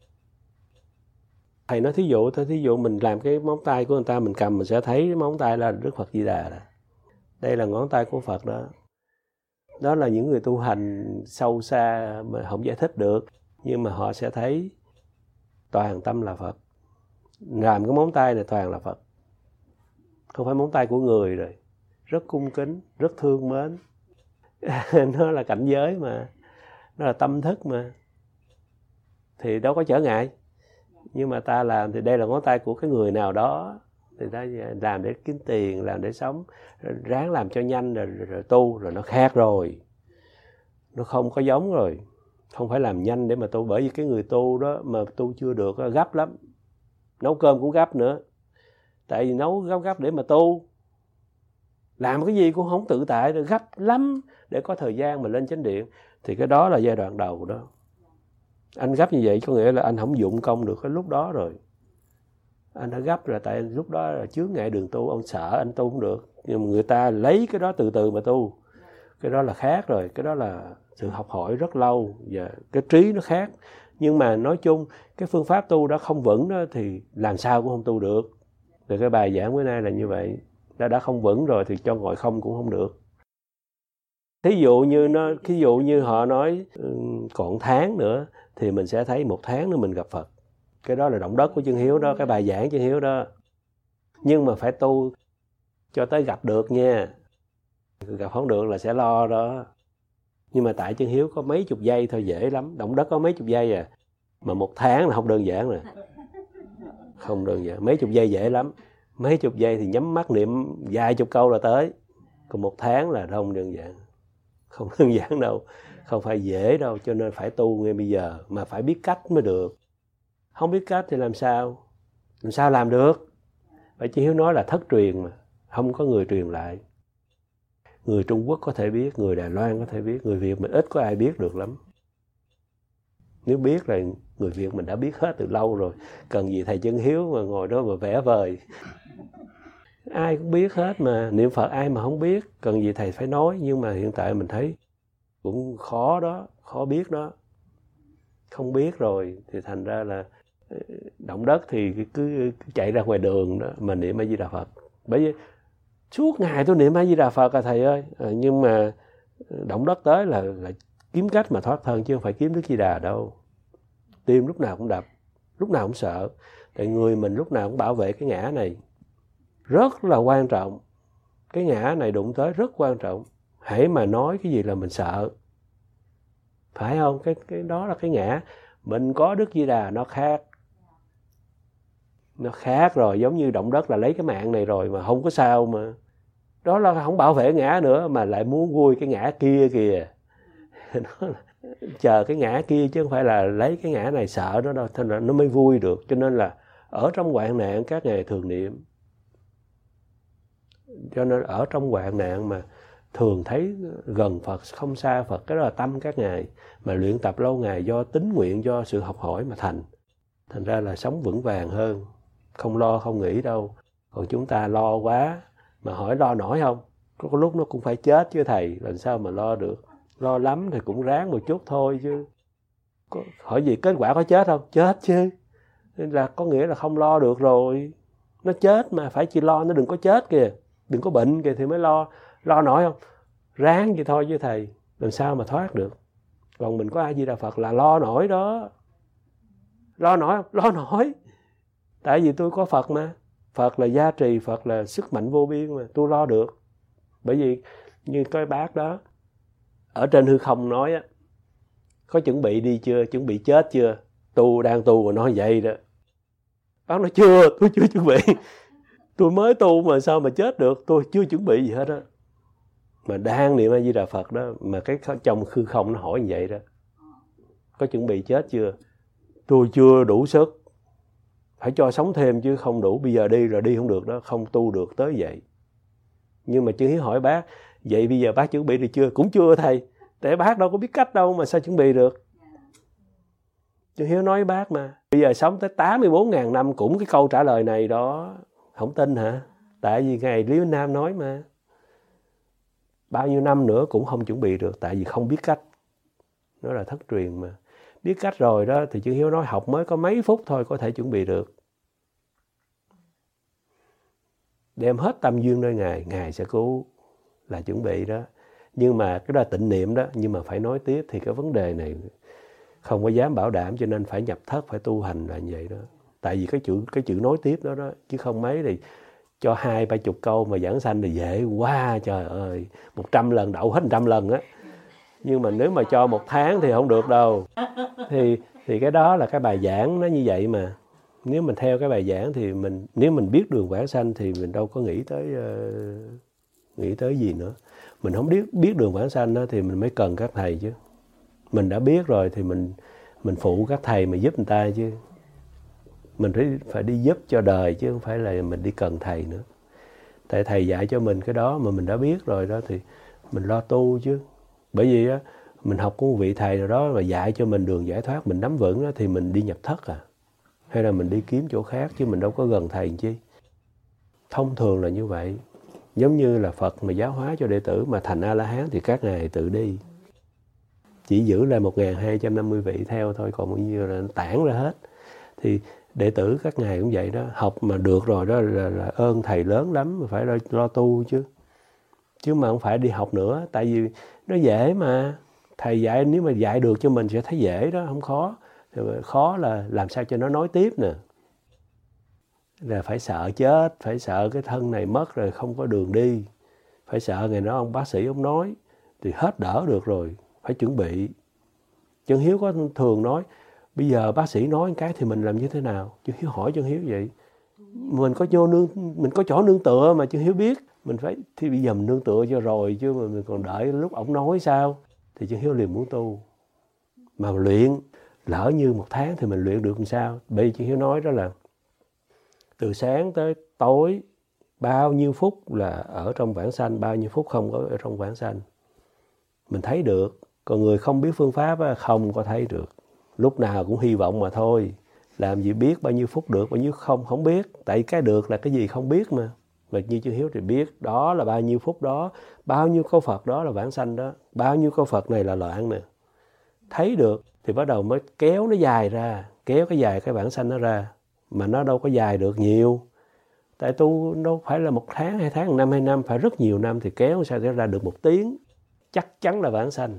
Thầy nói thí dụ thôi, thí dụ mình làm cái móng tay của người ta, mình cầm mình sẽ thấy cái móng tay là Đức Phật Di Đà đó. Đây là ngón tay của Phật đó. Đó là những người tu hành sâu xa mà không giải thích được, nhưng mà họ sẽ thấy toàn tâm là Phật. Làm cái móng tay này toàn là Phật. Không phải móng tay của người rồi. Rất cung kính, rất thương mến. Nó là cảnh giới mà. Nó là tâm thức mà. Thì đâu có trở ngại. Nhưng mà ta làm thì đây là ngón tay của cái người nào đó. Thì ta làm để kiếm tiền, làm để sống. Ráng làm cho nhanh rồi, rồi, rồi tu, rồi nó khác rồi. Nó không có giống rồi. Không phải làm nhanh để mà tu. Bởi vì cái người tu đó mà tu chưa được gấp lắm. Nấu cơm cũng gấp nữa. Tại vì nấu gấp gấp để mà tu. Làm cái gì cũng không tự tại, gấp lắm để có thời gian mà lên chánh điện. Thì cái đó là giai đoạn đầu đó. Anh gấp như vậy có nghĩa là anh không dụng công được cái lúc đó rồi. Anh đã gấp rồi, tại lúc đó là chướng ngại đường tu, ông sợ anh tu không được. Nhưng mà người ta lấy cái đó từ từ mà tu. Cái đó là khác rồi, cái đó là sự học hỏi rất lâu và cái trí nó khác. Nhưng mà nói chung cái phương pháp tu đó không vững đó thì làm sao cũng không tu được. Thì cái bài giảng bữa nay là như vậy. Đã đã không vững rồi thì cho ngồi không cũng không được. Thí dụ như nó, thí dụ như họ nói còn tháng nữa thì mình sẽ thấy một tháng nữa mình gặp Phật. Cái đó là động đất của Chân Hiếu đó, cái bài giảng Chân Hiếu đó. Nhưng mà phải tu cho tới gặp được nha. Gặp không được là sẽ lo đó. Nhưng mà tại Chân Hiếu có mấy chục giây thôi, dễ lắm. Động đất có mấy chục giây à. Mà một tháng là không đơn giản rồi. Không đơn giản, mấy chục giây dễ lắm. Mấy chục giây thì nhắm mắt niệm vài chục câu là tới. Còn một tháng là không đơn giản. Không đơn giản đâu. Không phải dễ đâu, cho nên phải tu ngay bây giờ. Mà phải biết cách mới được. Không biết cách thì làm sao? Làm sao làm được? Vậy Chân Hiếu nói là thất truyền mà. Không có người truyền lại. Người Trung Quốc có thể biết, người Đài Loan có thể biết, người Việt mình ít có ai biết được lắm. Nếu biết là người Việt mình đã biết hết từ lâu rồi. Cần gì thầy Chân Hiếu mà ngồi đó mà vẽ vời. Ai cũng biết hết mà. Niệm Phật ai mà không biết. Cần gì thầy phải nói. Nhưng mà hiện tại mình thấy cũng khó đó. Khó biết đó. Không biết rồi thì thành ra là động đất thì cứ chạy ra ngoài đường đó mà niệm A Di Đà Phật. Bởi vì suốt ngày tôi niệm A Di Đà Phật à thầy ơi. À, nhưng mà động đất tới là, là kiếm cách mà thoát thân chứ không phải kiếm Đức Di Đà đâu. Tim lúc nào cũng đập, lúc nào cũng sợ. Tại người mình lúc nào cũng bảo vệ cái ngã này. Rất là quan trọng. Cái ngã này đụng tới rất quan trọng. Hễ mà nói cái gì là mình sợ. Phải không? Cái, cái đó là cái ngã. Mình có Đức Di Đà nó khác. Nó khác rồi. Giống như động đất là lấy cái mạng này rồi mà không có sao mà. Đó là không bảo vệ ngã nữa mà lại muốn vui cái ngã kia kìa. Nó là chờ cái ngã kia chứ không phải là lấy cái ngã này sợ nó đâu. Thành ra nó mới vui được. Cho nên là ở trong hoạn nạn các ngài thường niệm. Cho nên ở trong hoạn nạn mà thường thấy gần Phật, không xa Phật. Cái đó là tâm các ngài. Mà luyện tập lâu ngày do tín nguyện, do sự học hỏi mà thành. Thành ra là sống vững vàng hơn. Không lo, không nghĩ đâu. Còn chúng ta lo quá. Mà hỏi lo nổi không? Có lúc nó cũng phải chết chứ thầy. Làm sao mà lo được? Lo lắm thì cũng ráng một chút thôi chứ. Có, hỏi gì kết quả có chết không? Chết chứ. Nên là có nghĩa là không lo được rồi. Nó chết mà phải chỉ lo nó đừng có chết kìa. Đừng có bệnh kìa thì mới lo. Lo nổi không? Ráng vậy thôi chứ thầy. Làm sao mà thoát được? Còn mình có A Di Đà Phật là lo nổi đó. Lo nổi không? Lo nổi. Tại vì tôi có Phật mà. Phật là gia trì, Phật là sức mạnh vô biên mà. Tôi lo được. Bởi vì như cái bác đó. Ở trên hư không nói á. Có chuẩn bị đi chưa? Chuẩn bị chết chưa? Tu đang tu mà nói vậy đó. Bác nói chưa, tôi chưa chuẩn bị. Tôi mới tu mà sao mà chết được. Tôi chưa chuẩn bị gì hết á. Mà đang niệm A Di Đà Phật đó. Mà cái trong hư không nó hỏi như vậy đó. Có chuẩn bị chết chưa? Tôi chưa đủ sức. Phải cho sống thêm chứ không đủ. Bây giờ đi rồi đi không được đó. Không tu được tới vậy. Nhưng mà Chân Hiếu hỏi bác. Vậy bây giờ bác chuẩn bị được chưa? Cũng chưa thầy. Tại bác đâu có biết cách đâu mà sao chuẩn bị được. Chân Hiếu nói với bác mà. Bây giờ sống tới tám mươi bốn nghìn năm cũng cái câu trả lời này đó. Không tin hả? Tại vì Ngài Lý Vĩnh Nam nói mà. Bao nhiêu năm nữa cũng không chuẩn bị được. Tại vì không biết cách. Nó là thất truyền mà. Biết cách rồi đó thì Chư Hiếu nói học mới có mấy phút thôi có thể chuẩn bị được. Đem hết tâm duyên nơi Ngài, Ngài sẽ cứu, là chuẩn bị đó. Nhưng mà cái đó là tịnh niệm đó, nhưng mà phải nói tiếp thì cái vấn đề này không có dám bảo đảm, cho nên phải nhập thất, phải tu hành là như vậy đó. Tại vì cái chữ cái chữ nói tiếp đó đó, chứ không mấy thì cho hai ba chục câu mà giảng sanh thì dễ quá, trời ơi, một trăm lần đậu hết một trăm lần á. Nhưng mà nếu mà cho một tháng thì không được đâu. Thì thì cái đó là cái bài giảng nó như vậy mà. Nếu mình theo cái bài giảng thì mình, nếu mình biết đường vãng sanh thì mình đâu có nghĩ tới uh, nghĩ tới gì nữa. Mình không biết biết đường vãng sanh đó, thì mình mới cần các thầy chứ. Mình đã biết rồi thì mình mình phụ các thầy mà giúp người ta chứ. Mình phải phải đi giúp cho đời chứ không phải là mình đi cần thầy nữa. Tại thầy dạy cho mình cái đó mà mình đã biết rồi đó thì mình lo tu chứ. Bởi vì á, mình học của một vị thầy nào đó mà dạy cho mình đường giải thoát, mình nắm vững đó, thì mình đi nhập thất à. Hay là mình đi kiếm chỗ khác chứ mình đâu có gần thầy làm chi. Thông thường là như vậy. Giống như là Phật mà giáo hóa cho đệ tử mà thành A-la-hán thì các ngài tự đi. Chỉ giữ lại một nghìn hai trăm năm mươi vị theo thôi, còn bao nhiêu là tản ra hết. Thì đệ tử các ngài cũng vậy đó, học mà được rồi đó là, là ơn thầy lớn lắm, mà phải lo, lo tu chứ. Chứ mà không phải đi học nữa, tại vì nó dễ mà. Thầy dạy, nếu mà dạy được cho mình sẽ thấy dễ đó, không khó. Thì khó là làm sao cho nó nói tiếp nè. Là phải sợ chết, phải sợ cái thân này mất rồi không có đường đi. Phải sợ ngày đó ông bác sĩ ông nói, thì hết đỡ được rồi, phải chuẩn bị. Chân Hiếu có thường nói, bây giờ bác sĩ nói cái thì mình làm như thế nào? Chân Hiếu hỏi Chân Hiếu vậy. Mình có vô nương, mình có chỗ nương tựa mà Chân Hiếu biết. Mình phải, thì bây giờ mình nương tựa cho rồi, chứ mà mình còn đợi lúc ổng nói sao? Thì Chân Hiếu liền muốn tu. Mà luyện, lỡ như một tháng thì mình luyện được làm sao? Bây giờ Chân Hiếu nói đó là, từ sáng tới tối, bao nhiêu phút là ở trong vãng sanh, bao nhiêu phút không có ở trong vãng sanh. Mình thấy được, còn người không biết phương pháp không có thấy được. Lúc nào cũng hy vọng mà thôi. Làm gì biết bao nhiêu phút được, bao nhiêu không, không biết. Tại cái được là cái gì không biết mà. Và như Chân Hiếu thì biết, đó là bao nhiêu phút đó, bao nhiêu câu Phật đó là vãng sanh đó, bao nhiêu câu Phật này là loạn nè. Thấy được thì bắt đầu mới kéo nó dài ra, kéo cái dài cái vãng sanh nó ra. Mà nó đâu có dài được nhiều. Tại tu đâu phải là một tháng, hai tháng, một năm, hai năm, phải rất nhiều năm thì kéo sao để ra được một tiếng. Chắc chắn là vãng sanh.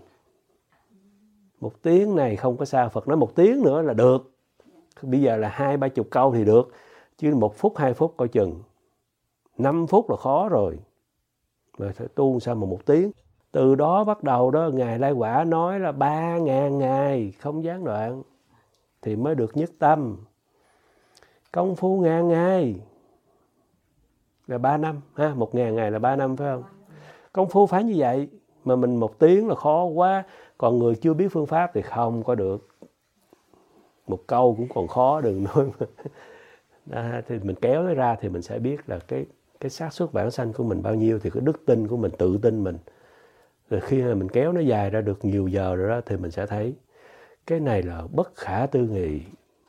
Một tiếng này không có sao, Phật nói một tiếng nữa là được. Bây giờ là hai ba chục câu thì được. Chứ một phút, hai phút coi chừng. Năm phút là khó rồi. Mà phải tu sao mà một tiếng. Từ đó bắt đầu đó, Ngài Lai Quả nói là ba ngàn ngày không gián đoạn. Thì mới được nhất tâm. Công phu ngàn ngày là ba năm. Ha? Một ngàn ngày là ba năm phải không? Công phu phải như vậy. Mà mình một tiếng là khó quá. Còn người chưa biết phương pháp thì không có được. Một câu cũng còn khó, đừng nói mà. Đó, thì mình kéo nó ra thì mình sẽ biết là cái, cái xác suất vãng sanh của mình bao nhiêu. Thì cái đức tin của mình, tự tin mình. Rồi khi mà mình kéo nó dài ra được nhiều giờ rồi đó thì mình sẽ thấy cái này là bất khả tư nghị.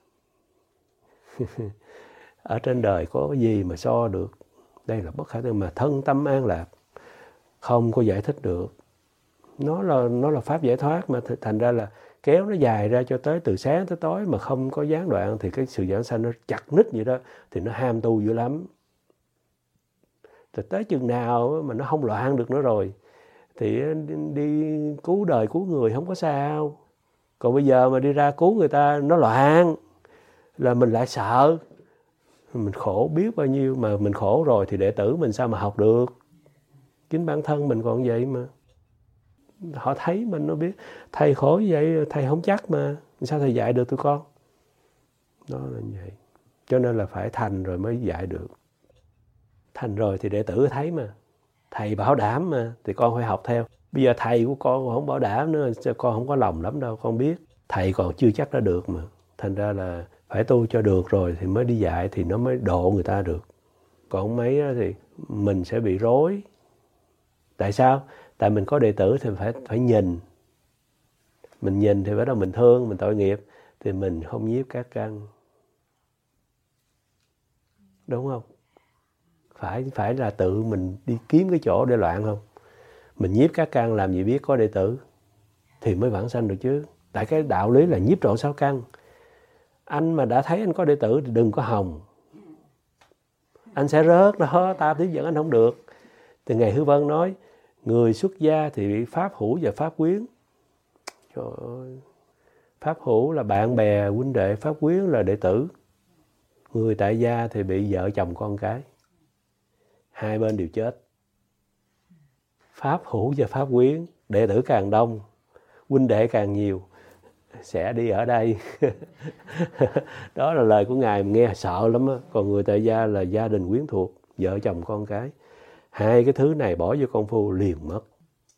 Ở trên đời có cái gì mà so được. Đây là bất khả tư, mà thân tâm an lạc không có giải thích được. Nó là, nó là pháp giải thoát mà thành ra là kéo nó dài ra cho tới từ sáng tới tối mà không có gián đoạn thì cái sự giảng sanh nó chặt nít vậy đó, thì nó ham tu dữ lắm. Rồi tới chừng nào mà nó không loạn được nữa rồi thì đi cứu đời cứu người không có sao. Còn bây giờ mà đi ra cứu người ta nó loạn là mình lại sợ. Mình khổ biết bao nhiêu, mà mình khổ rồi thì đệ tử mình sao mà học được. Chính bản thân mình còn vậy mà. Họ thấy mình nó biết thầy khổ như vậy, thầy không chắc mà sao thầy dạy được tụi con. Đó là như vậy. Cho nên là phải thành rồi mới dạy được. Thành rồi thì đệ tử thấy mà. Thầy bảo đảm mà, thì con phải học theo. Bây giờ thầy của con không bảo đảm nữa, con không có lòng lắm đâu, con biết. Thầy còn chưa chắc đã được mà. Thành ra là phải tu cho được rồi thì mới đi dạy thì nó mới độ người ta được. Còn mấy thì mình sẽ bị rối. Tại sao? Tại mình có đệ tử thì phải phải nhìn. Mình nhìn thì bắt đầu mình thương, mình tội nghiệp thì mình không nhiếp các căn. Đúng không? Phải phải là tự mình đi kiếm cái chỗ để loạn không? Mình nhiếp các căn làm gì biết có đệ tử. thì mới vãng sanh được chứ. Tại cái đạo lý là nhiếp trọn sáu căn. Anh mà đã thấy anh có đệ tử thì đừng có hòng. Anh sẽ rớt đó, ta tiếp dẫn anh không được. Thì Ngài Hư Vân nói, người xuất gia thì bị pháp hữu và pháp quyến. Trời ơi. Pháp hữu là bạn bè, huynh đệ, pháp quyến là đệ tử. Người tại gia thì bị vợ chồng con cái. Hai bên đều chết. Pháp hữu và pháp quyến, đệ tử càng đông, huynh đệ càng nhiều, sẽ đi ở đây. Đó là lời của Ngài, nghe sợ lắm á. Còn người tại gia là gia đình quyến thuộc, vợ chồng con cái. Hai cái thứ này bỏ vô công phu liền mất.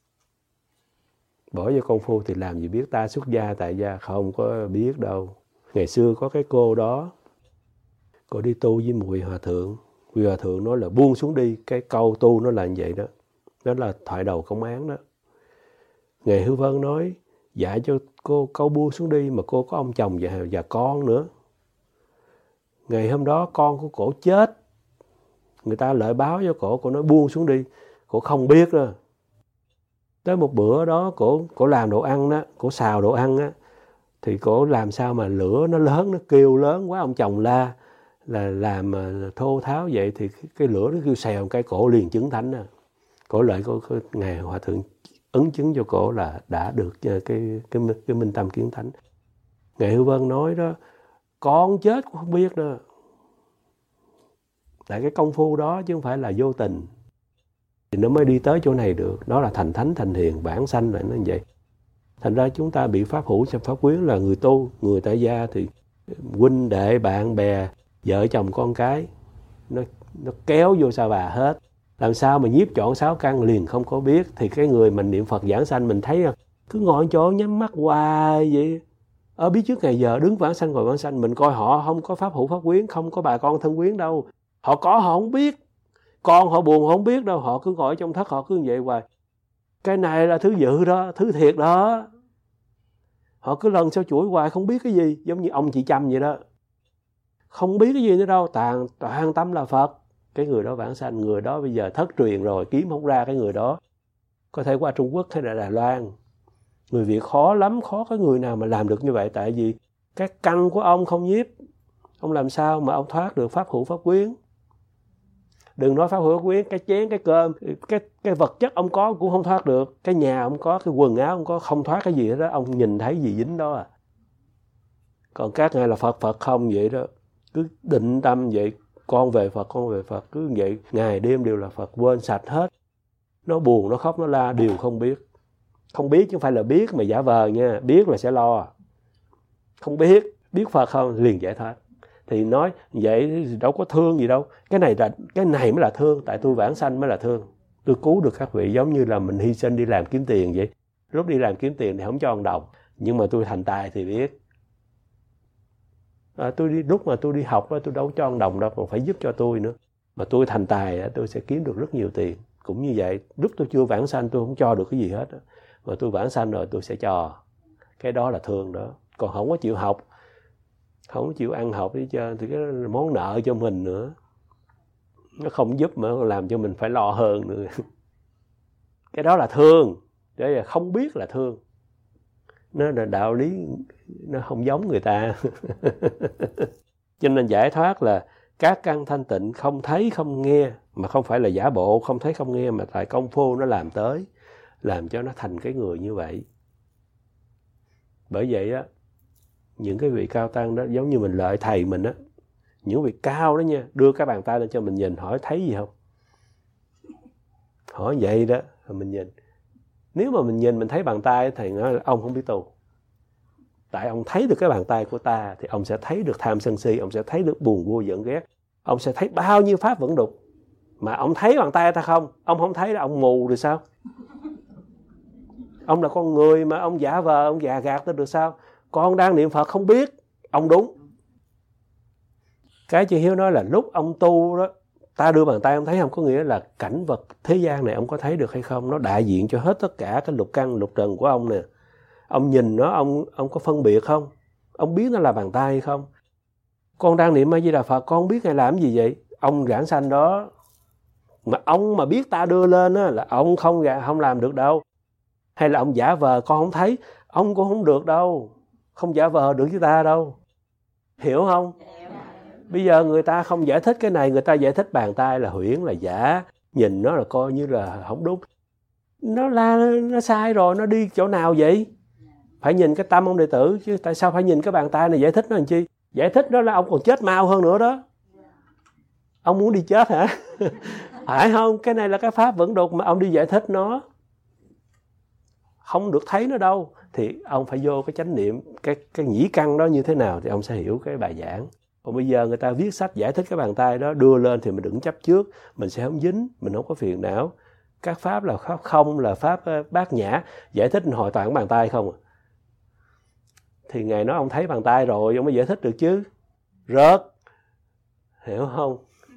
Bỏ vô công phu thì làm gì biết ta xuất gia tại gia, không có biết đâu. Ngày xưa có cái cô đó, cô đi tu với một vị hòa thượng. Vị hòa thượng nói là buông xuống đi. Cái câu tu nó là như vậy đó. Đó là thoại đầu công án đó. Ngài Hư Vân nói, dạy cho cô câu buông xuống đi, mà cô có ông chồng và, và con nữa. Ngày hôm đó con của cổ chết. Người ta lợi báo cho cổ, cổ nói buông xuống đi. Cổ không biết đó. Tới một bữa đó, cổ, cổ làm đồ ăn đó, cổ xào đồ ăn á, thì cổ làm sao mà lửa nó lớn, nó kêu lớn quá, ông chồng la, là làm thô tháo vậy, thì cái, cái lửa nó kêu xèo, cái cổ liền chứng thánh à. Cổ lợi của Ngài Hòa Thượng ấn chứng cho cổ là đã được cái, cái, cái, cái minh tâm kiến thánh. Ngài Hư Vân nói đó, con chết cũng không biết đó. Tại cái công phu đó chứ không phải là vô tình. Thì nó mới đi tới chỗ này được. Đó là thành thánh, thành hiền, bản sanh là nó như vậy. Thành ra chúng ta bị pháp hữu trong pháp quyến là người tu, người tại gia thì huynh đệ, bạn bè, vợ chồng con cái, nó, nó kéo vô sa bà hết. Làm sao mà nhiếp trọn sáu căn liền không có biết. Thì cái người mình niệm Phật giảng sanh mình thấy cứ ngồi chỗ nhắm mắt hoài vậy. Ở biết trước ngày giờ đứng vãng sanh ngồi vãng sanh, mình coi họ không có pháp hữu pháp quyến, không có bà con thân quyến đâu. Họ có họ không biết. Con họ buồn họ không biết đâu, họ cứ ngồi trong thất họ cứ vậy hoài. Cái này là thứ dự đó, thứ thiệt đó. Họ cứ lần sau chuỗi hoài không biết cái gì, giống như ông chị Trâm vậy đó. Không biết cái gì nữa đâu, toàn, toàn tâm là Phật. Cái người đó vãng sanh, người đó bây giờ thất truyền rồi, kiếm không ra cái người đó. Có thể qua Trung Quốc hay là Đài Loan. Người Việt khó lắm, khó có người nào mà làm được như vậy. Tại vì cái căn của ông không nhiếp. Ông làm sao mà ông thoát được pháp hữu pháp quyến. Đừng nói pháp hữu pháp quyến, cái chén, cái cơm, cái, cái vật chất ông có cũng không thoát được. Cái nhà ông có, cái quần áo ông có, không thoát cái gì đó. Ông nhìn thấy gì dính đó à. Còn các ngài là Phật Phật không vậy đó. Cứ định tâm vậy, con về Phật, con về Phật. Cứ vậy, ngày đêm đều là Phật, quên sạch hết. Nó buồn, nó khóc, nó la, đều không biết. Không biết chứ không phải là biết mà giả vờ nha. Biết là sẽ lo. Không biết, biết Phật không, liền giải thoát. Thì nói vậy đâu có thương gì đâu. Cái này là cái này mới là thương. Tại tôi vãng sanh mới là thương. Tôi cứu được các vị giống như là mình hy sinh đi làm kiếm tiền vậy. Lúc đi làm kiếm tiền thì không cho một đồng. Nhưng mà tôi thành tài thì biết. À, tôi đi, lúc mà tôi đi học đó, tôi đâu cho một đồng đâu. Còn phải giúp cho tôi nữa. Mà tôi thành tài tôi sẽ kiếm được rất nhiều tiền. Cũng như vậy. Lúc tôi chưa vãng sanh tôi không cho được cái gì hết. Mà tôi vãng sanh rồi tôi sẽ cho. Cái đó là thương đó. Còn không có chịu học, không chịu ăn học đi chơi thì cái món nợ cho mình nữa. Nó không giúp mà làm cho mình phải lo hơn nữa. Cái đó là thương. Đấy là không biết là thương. Nó là đạo lý, nó không giống người ta. Cho nên giải thoát là các căn thanh tịnh không thấy không nghe. Mà không phải là giả bộ không thấy không nghe. Mà tại công phu nó làm tới. Làm cho nó thành cái người như vậy. Bởi vậy á, những cái vị cao tăng đó giống như mình lợi thầy mình á, những vị cao đó nha, đưa cái bàn tay lên cho mình nhìn, hỏi thấy gì không, hỏi vậy đó rồi mình nhìn. Nếu mà mình nhìn mình thấy bàn tay, thầy nói là ông không biết tu. Tại ông thấy được cái bàn tay của ta thì ông sẽ thấy được tham sân si, ông sẽ thấy được buồn vui giận ghét, ông sẽ thấy bao nhiêu pháp vẫn đục. Mà ông thấy bàn tay ta không, ông không thấy là ông mù rồi sao? Ông là con người mà ông giả vờ, ông già gạt ta được sao? Con đang niệm Phật không biết. Ông đúng. Cái chị Hiếu nói là lúc ông tu đó, ta đưa bàn tay ông thấy không, có nghĩa là cảnh vật thế gian này ông có thấy được hay không? Nó đại diện cho hết tất cả cái lục căn, lục trần của ông nè. Ông nhìn nó, ông ông có phân biệt không? Ông biết nó là bàn tay hay không? Con đang niệm A Di Đà Phật, con biết ngài làm gì vậy? Ông giảng sanh đó. Mà ông mà biết ta đưa lên á, là ông không, không làm được đâu. Hay là ông giả vờ con không thấy, Ông cũng không được đâu, không giả vờ được với ta đâu, hiểu không? Bây giờ người ta không giải thích cái này, người ta giải thích bàn tay là huyễn, là giả, nhìn nó là coi như là không đúng. Nó là nó sai rồi, nó đi chỗ nào vậy? Phải nhìn cái tâm ông đệ tử chứ, tại sao phải nhìn cái bàn tay này giải thích nó làm chi? Giải thích đó là ông còn chết mau hơn nữa đó. Ông muốn đi chết hả? Phải không? Cái này là cái pháp vẫn đục mà ông đi giải thích nó, không được thấy nó đâu. Thì ông phải vô cái chánh niệm, cái, cái nhĩ căn đó như thế nào thì ông sẽ hiểu cái bài giảng. Còn bây giờ người ta viết sách giải thích cái bàn tay đó đưa lên thì mình đừng chấp trước, mình sẽ không dính, mình không có phiền não. Các pháp là pháp không, là pháp bát nhã, giải thích hồi toàn bàn tay không à. Thì Ngài nói ông thấy bàn tay rồi, ông mới giải thích được chứ. Rớt, hiểu không?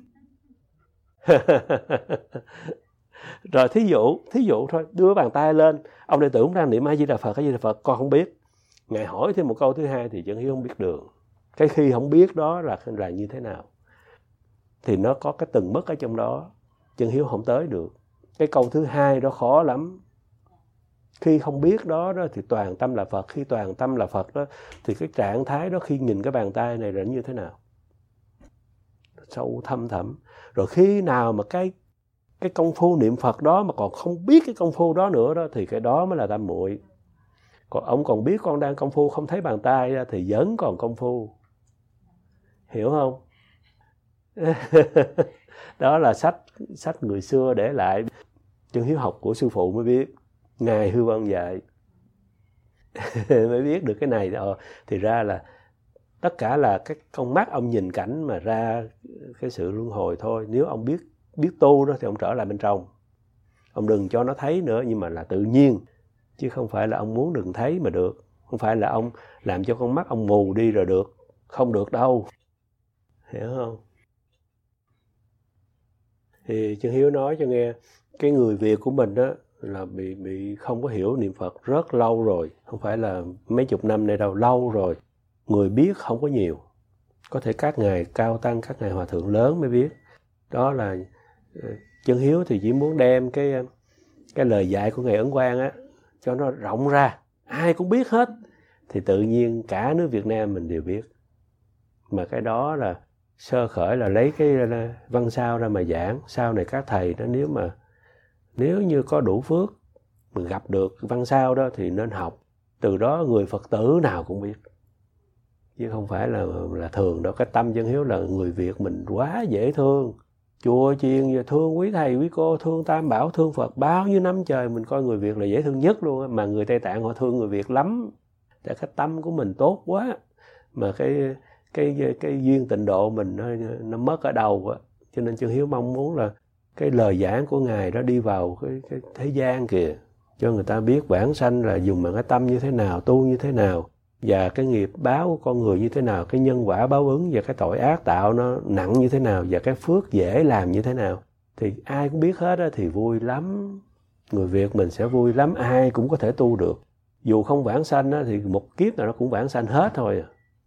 Rồi thí dụ, thí dụ thôi, đưa bàn tay lên, ông đệ tử cũng đang niệm A Di Đà Phật, A Di Đà Phật, con không biết. Ngài hỏi thêm một câu thứ hai thì Chân Hiếu không biết đường. Cái khi không biết đó là là như thế nào? Thì nó có cái từng mức ở trong đó, Chân Hiếu không tới được. Cái câu thứ hai đó khó lắm. Khi không biết đó, đó thì toàn tâm là Phật. Khi toàn tâm là Phật đó thì cái trạng thái đó khi nhìn cái bàn tay này là như thế nào? Sâu thâm thẳm. Rồi khi nào mà cái cái công phu niệm Phật đó mà còn không biết cái công phu đó nữa đó thì cái đó mới là tam muội. Còn ông còn biết con đang công phu không thấy bàn tay thì vẫn còn công phu. Hiểu không? Đó là sách sách người xưa để lại. Chân Hiếu học của sư phụ mới biết, Ngài Hư Vân dạy mới biết được cái này. Ờ, thì ra là tất cả là cái con mắt ông nhìn cảnh mà ra cái sự luân hồi thôi. Nếu ông biết biết tu đó thì ông trở lại bên trong. Ông đừng cho nó thấy nữa, nhưng mà là tự nhiên, chứ không phải là ông muốn đừng thấy mà được. Không phải là ông làm cho con mắt ông mù đi rồi được. Không được đâu. Hiểu không? Thì Chân Hiếu nói cho nghe, cái người Việt của mình đó là bị bị không có hiểu niệm Phật rất lâu rồi, không phải là mấy chục năm nay đâu, lâu rồi. Người biết không có nhiều, có thể các ngài cao tăng, các ngài hòa thượng lớn mới biết. Đó là Chân Hiếu thì chỉ muốn đem cái cái lời dạy của ngài Ấn Quang á cho nó rộng ra, ai cũng biết hết, thì tự nhiên cả nước Việt Nam mình đều biết. Mà cái đó là sơ khởi là lấy cái văn sao ra mà giảng. Sau này các thầy đó, nếu mà nếu như có đủ phước mình gặp được văn sao đó thì nên học. Từ đó người Phật tử nào cũng biết, chứ không phải là là thường đâu. Cái tâm Chân Hiếu là người Việt mình quá dễ thương, chùa chiền thương quý thầy quý cô, thương Tam Bảo, thương Phật. Bao nhiêu năm trời mình coi người Việt là dễ thương nhất luôn á. Mà người Tây Tạng họ thương người Việt lắm, tại cái tâm của mình tốt quá. Mà cái cái cái, cái duyên tịnh độ mình nó, nó mất ở đầu á. Cho nên Chân Hiếu mong muốn là cái lời giảng của ngài đó đi vào cái, cái thế gian kìa, cho người ta biết vãng sanh là dùng bằng cái tâm như thế nào, tu như thế nào, và cái nghiệp báo của con người như thế nào, cái nhân quả báo ứng và cái tội ác tạo nó nặng như thế nào, và cái phước dễ làm như thế nào. Thì ai cũng biết hết đó, thì vui lắm. Người Việt mình sẽ vui lắm, ai cũng có thể tu được. Dù không vãng sanh đó, thì một kiếp nào nó cũng vãng sanh hết thôi.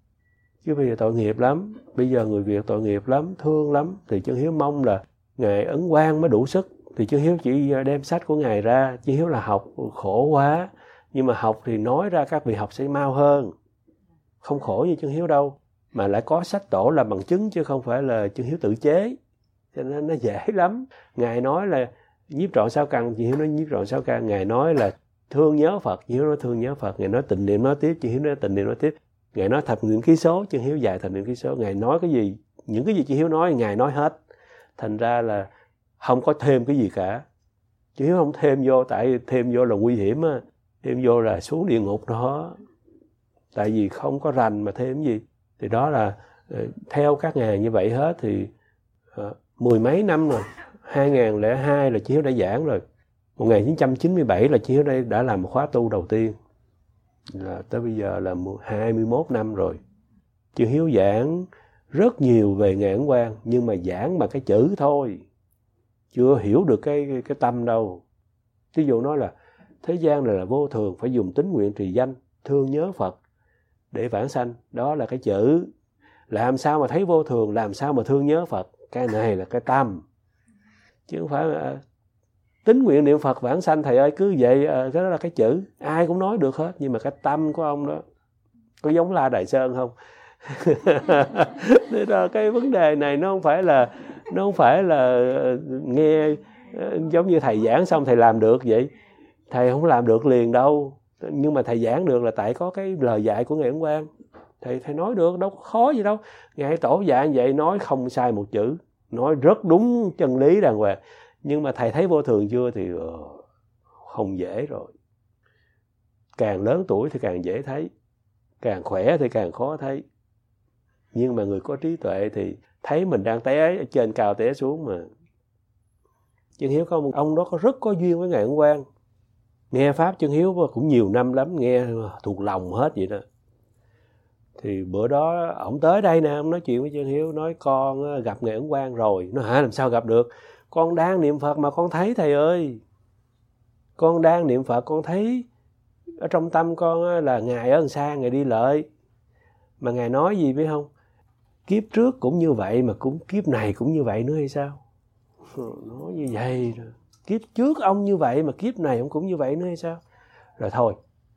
Chứ bây giờ tội nghiệp lắm. Bây giờ người Việt tội nghiệp lắm, thương lắm. Thì Chân Hiếu mong là ngài Ấn Quang mới đủ sức. Thì Chân Hiếu chỉ đem sách của ngài ra. Chân Hiếu là học khổ quá, nhưng mà học thì nói ra các vị học sẽ mau hơn. Không khổ như Chân Hiếu đâu, mà lại có sách tổ làm bằng chứng, chứ không phải là Chân Hiếu tự chế. Cho nên nó dễ lắm. Ngài nói là nhiếp trọn sao căn, Chân Hiếu nói nhiếp trọn sao căn. Ngài nói là thương nhớ Phật, Chân Hiếu nói thương nhớ Phật. Ngài nói tịnh niệm nói tiếp, Chân Hiếu nói tịnh niệm nói tiếp. Ngài nói thập niệm ký số, Chân Hiếu dạy thập niệm ký số. Ngài nói cái gì, những cái gì Chân Hiếu nói, Ngài nói hết. Thành ra là không có thêm cái gì cả. Chân Hiếu không thêm vô, tại thêm vô là nguy hiểm á. Thêm vô là xuống địa ngục đó. Tại vì không có rành mà thêm gì. Thì đó là theo các ngài như vậy hết. Thì uh, mười mấy năm rồi, hai nghìn không trăm lẻ hai là Chân Hiếu đã giảng rồi. một nghìn chín trăm chín mươi bảy là Chân Hiếu đây đã làm một khóa tu đầu tiên. Là tới bây giờ là hai mươi mốt năm rồi. Chân Hiếu giảng rất nhiều về ngài Ấn Quang, nhưng mà giảng bằng cái chữ thôi, chưa hiểu được cái cái, cái tâm đâu. Ví dụ nói là thế gian này là vô thường, phải dùng tín nguyện trì danh, thương nhớ Phật để vãng sanh. Đó là cái chữ. Làm sao mà thấy vô thường, làm sao mà thương nhớ Phật, cái này là cái tâm, chứ không phải Tín nguyện niệm Phật vãng sanh thầy ơi, cứ vậy, cái đó là cái chữ ai cũng nói được hết, nhưng mà cái tâm của ông đó có giống La Đại Sơn không? Thế đó, cái vấn đề này nó không phải là nó không phải là nghe giống như thầy giảng xong thầy làm được vậy. Thầy không làm được liền đâu, nhưng mà thầy giảng được là tại có cái lời dạy của Ngài Ấn Quang. Thầy thầy nói được, đâu có khó gì đâu. Ngài Tổ dạy vậy nói không sai một chữ, nói rất đúng chân lý đàng hoàng. Nhưng mà thầy thấy vô thường chưa thì không dễ rồi. Càng lớn tuổi thì càng dễ thấy, càng khỏe thì càng khó thấy. Nhưng mà người có trí tuệ thì thấy mình đang té ở trên cao té xuống mà. Chân Hiếu có một ông đó có rất có duyên với Ngài Ấn Quang. Nghe Pháp Chân Hiếu cũng nhiều năm lắm, nghe thuộc lòng hết vậy đó. Thì bữa đó ổng tới đây nè, ông nói chuyện với Chân Hiếu, nói con gặp Ngài Ấn Quang rồi. Nó hả, làm sao gặp được? Con đang niệm Phật mà con thấy thầy ơi. Con đang niệm Phật, con thấy ở trong tâm con là Ngài ở đằng xa, Ngài đi lợi. Mà Ngài nói gì biết không? Kiếp trước cũng như vậy mà cũng kiếp này cũng như vậy nữa hay sao? Nói như vậy rồi. Kiếp trước ông như vậy mà kiếp này ông cũng như vậy nữa hay sao? Rồi thôi.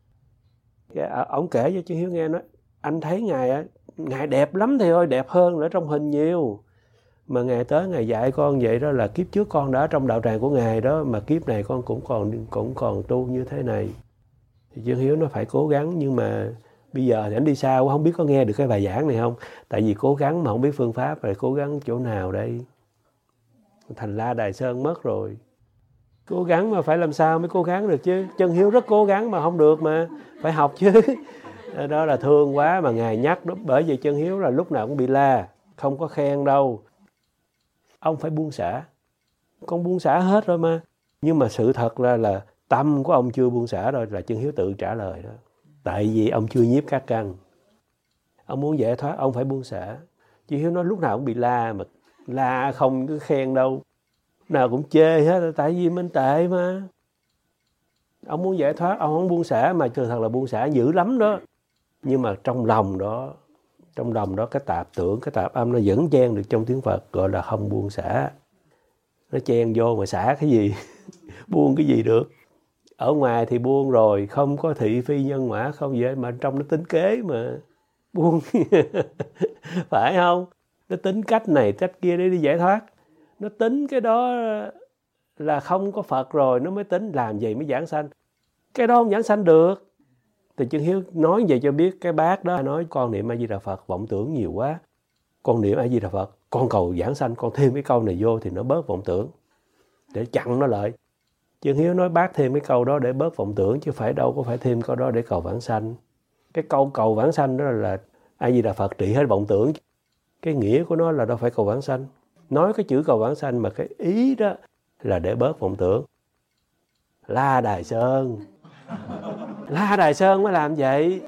Ông kể cho Chân Hiếu nghe, nói anh thấy Ngài Ngài đẹp lắm thầy ơi, đẹp hơn ở trong hình nhiều. Mà Ngài tới Ngài dạy con vậy đó là kiếp trước con đã ở trong đạo tràng của Ngài đó, mà kiếp này con cũng còn cũng còn tu như thế này. Thì Chân Hiếu nó phải cố gắng, nhưng mà bây giờ thì anh đi xa quá, không biết có nghe được cái bài giảng này không. Tại vì cố gắng mà không biết phương pháp, rồi cố gắng chỗ nào đây? Thành La Đài Sơn mất rồi. Cố gắng mà phải làm sao mới cố gắng được chứ. Chân Hiếu rất cố gắng mà không được mà, phải học chứ. Đó là thương quá mà Ngài nhắc đó. Bởi vì Chân Hiếu là lúc nào cũng bị la, không có khen đâu. Ông phải buông xả. Con buông xả hết rồi mà. Nhưng mà sự thật là, là tâm của ông chưa buông xả rồi, là Chân Hiếu tự trả lời đó. Tại vì ông chưa nhiếp các căn. Ông muốn giải thoát, ông phải buông xả. Chân Hiếu nói lúc nào cũng bị la, mà la không cứ khen đâu. Nào cũng chê hết, tại vì mình tệ mà. Ông muốn giải thoát, ông không buông xả, mà sự thật là buông xả dữ lắm đó. Nhưng mà trong lòng đó, trong lòng đó cái tạp tưởng, cái tạp âm nó vẫn chen được trong tiếng Phật, gọi là không buông xả. Nó chen vô mà xả cái gì? Buông cái gì được? Ở ngoài thì buông rồi, không có thị phi nhân quả, không vậy, mà trong nó tính kế mà. Buông. Phải không? Nó tính cách này, cách kia để đi giải thoát. Nó tính cái đó là không có Phật rồi, nó mới tính làm gì mới giảng sanh. Cái đó không giảng sanh được. Thì Chân Hiếu nói vậy cho biết cái bác đó nói con niệm A Di Đà Phật vọng tưởng nhiều quá. Con niệm A Di Đà Phật, con cầu giảng sanh, con thêm cái câu này vô thì nó bớt vọng tưởng. Để chặn nó lại. Chân Hiếu nói bác thêm cái câu đó để bớt vọng tưởng, chứ phải đâu có phải thêm câu đó để cầu vãng sanh. Cái câu cầu vãng sanh đó là A Di Đà Phật trị hết vọng tưởng. Cái nghĩa của nó là đâu phải cầu vãng sanh. Nói cái chữ cầu vãng sanh mà cái ý đó là để bớt vọng tưởng. La Đài Sơn. La Đài Sơn mới làm vậy.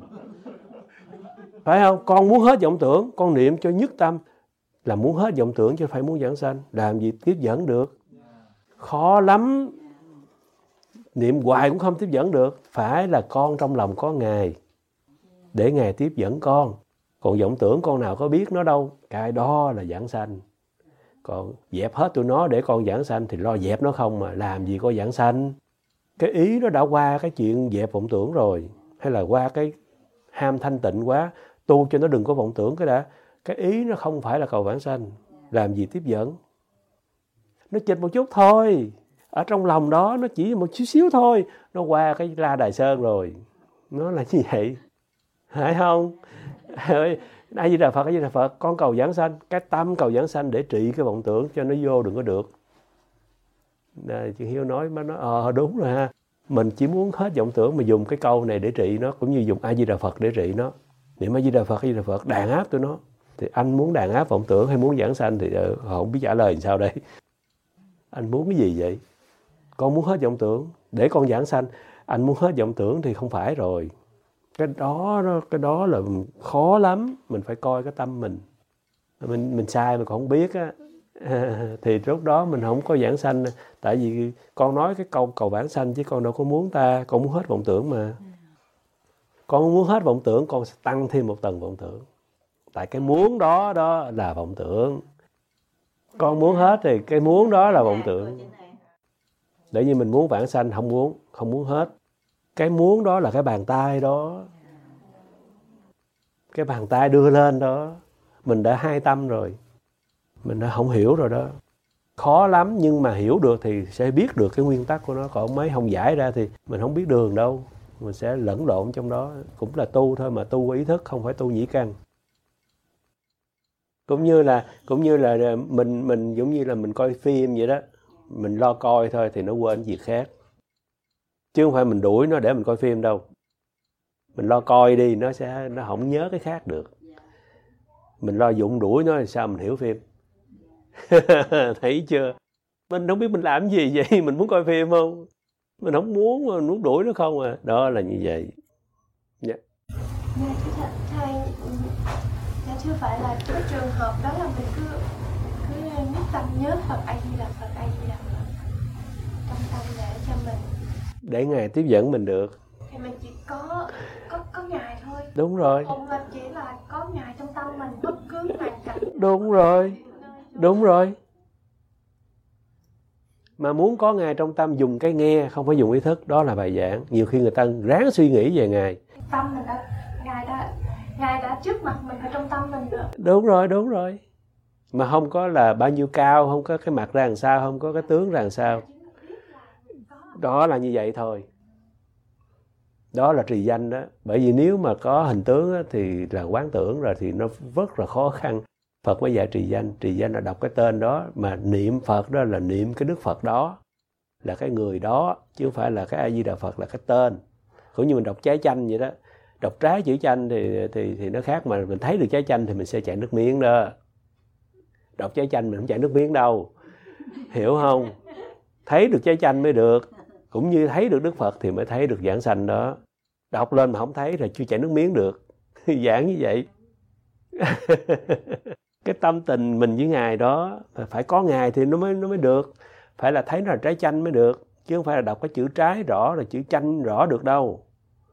Phải không? Con muốn hết vọng tưởng, con niệm cho nhất tâm là muốn hết vọng tưởng chứ phải muốn giảng sanh. Làm gì tiếp dẫn được? Khó lắm. Niệm hoài cũng không tiếp dẫn được. Phải là con trong lòng có Ngài, để Ngài tiếp dẫn con. Còn vọng tưởng con nào có biết nó đâu. Cái đó là giảng sanh. Còn dẹp hết tụi nó để con giảng sanh thì lo dẹp nó không mà. Làm gì có giảng sanh. Cái ý nó đã qua cái chuyện dẹp vọng tưởng rồi. Hay là qua cái ham thanh tịnh quá. Tu cho nó đừng có vọng tưởng cái đã. Cái ý nó không phải là cầu vãng sanh. Làm gì tiếp dẫn. Nó chịch một chút thôi. Ở trong lòng đó nó chỉ một chút xíu thôi. Nó qua cái La Đài Sơn rồi. Nó là như vậy. Phải không? A Di Đà Phật, A Di Đà Phật, con cầu giảng sanh. Cái tâm cầu giảng sanh để trị cái vọng tưởng cho nó vô đừng có được. Chị Hiếu nói, mà nói ờ đúng rồi ha. Mình chỉ muốn hết vọng tưởng mà dùng cái câu này để trị nó, cũng như dùng A Di Đà Phật để trị nó. Niệm A Di Đà Phật, A Di Đà Phật đàn áp tụi nó. Thì anh muốn đàn áp vọng tưởng hay muốn giảng sanh thì uh, không biết trả lời làm sao đây. Anh muốn cái gì vậy? Con muốn hết vọng tưởng để con giảng sanh. Anh muốn hết vọng tưởng thì không phải rồi. Cái đó cái đó là khó lắm. Mình phải coi cái tâm mình. Mình mình sai mà còn không biết á. Thì lúc đó mình không có giảng sanh. Tại vì con nói cái câu cầu vãng sanh chứ con đâu có muốn ta. Con muốn hết vọng tưởng mà. Con muốn hết vọng tưởng, con sẽ tăng thêm một tầng vọng tưởng. Tại cái muốn đó đó là vọng tưởng. Con muốn hết thì cái muốn đó là vọng tưởng. Để như mình muốn vãng sanh, không muốn, không muốn hết. Cái muốn đó là cái bàn tay đó. Cái bàn tay đưa lên đó. Mình đã hai tâm rồi. Mình đã không hiểu rồi đó. Khó lắm, nhưng mà hiểu được thì sẽ biết được cái nguyên tắc của nó. Còn mấy không giải ra thì mình không biết đường đâu. Mình sẽ lẫn lộn trong đó. Cũng là tu thôi, mà tu ý thức, không phải tu nhĩ căn. Cũng như là cũng như là mình mình giống như là mình coi phim vậy đó. Mình lo coi thôi thì nó quên việc khác. Chứ không phải mình đuổi nó để mình coi phim đâu. Mình lo coi đi, nó sẽ nó không nhớ cái khác được. Mình lo dụng đuổi nó thì sao mình hiểu phim. Thấy chưa? Mình không biết mình làm gì vậy. Mình muốn coi phim không? Mình không muốn, mình muốn đuổi nó không à. Đó là như vậy. Dạ. Dạ thưa thầy, dạ chưa phải là cái trường hợp đó là mình cứ cứ nhất tâm nhớ Phật A Di Đà Phật A Di Đà Phật trong tâm để cho mình, để Ngài tiếp dẫn mình được. Thì mình chỉ có có có Ngài thôi. Đúng rồi. Hồn mình chỉ là có Ngài trong tâm mình bất cứ hoàn cảnh. Đúng rồi. Đúng rồi. Mà muốn có Ngài trong tâm dùng cái nghe, không phải dùng ý thức, đó là bài giảng. Nhiều khi người ta ráng suy nghĩ về Ngài. Tâm mình đã, Ngài đã, Ngài đã trước mặt mình ở trong tâm mình rồi. Đúng rồi, đúng rồi. Mà không có là bao nhiêu cao, không có cái mặt ra làm sao, không có cái tướng ra làm sao. Đó là như vậy thôi. Đó là trì danh đó. Bởi vì nếu mà có hình tướng đó, thì là quán tưởng rồi thì nó rất là khó khăn. Phật mới dạy trì danh. Trì danh là đọc cái tên đó. Mà niệm Phật đó là niệm cái Đức Phật đó. Là cái người đó. Chứ không phải là cái A Di Đà Phật là cái tên. Cũng như mình đọc trái chanh vậy đó. Đọc trái chữ chanh thì, thì, thì nó khác. Mà mình thấy được trái chanh thì mình sẽ chảy nước miếng đó. Đọc trái chanh mình không chảy nước miếng đâu. Hiểu không? Thấy được trái chanh mới được. Cũng như thấy được Đức Phật thì mới thấy được giảng sanh đó. Đọc lên mà không thấy là chưa chảy nước miếng được. Giảng như vậy. Cái tâm tình mình với Ngài đó, phải có Ngài thì nó mới, nó mới được. Phải là thấy nó là trái chanh mới được. Chứ không phải là đọc cái chữ trái rõ là chữ chanh rõ được đâu.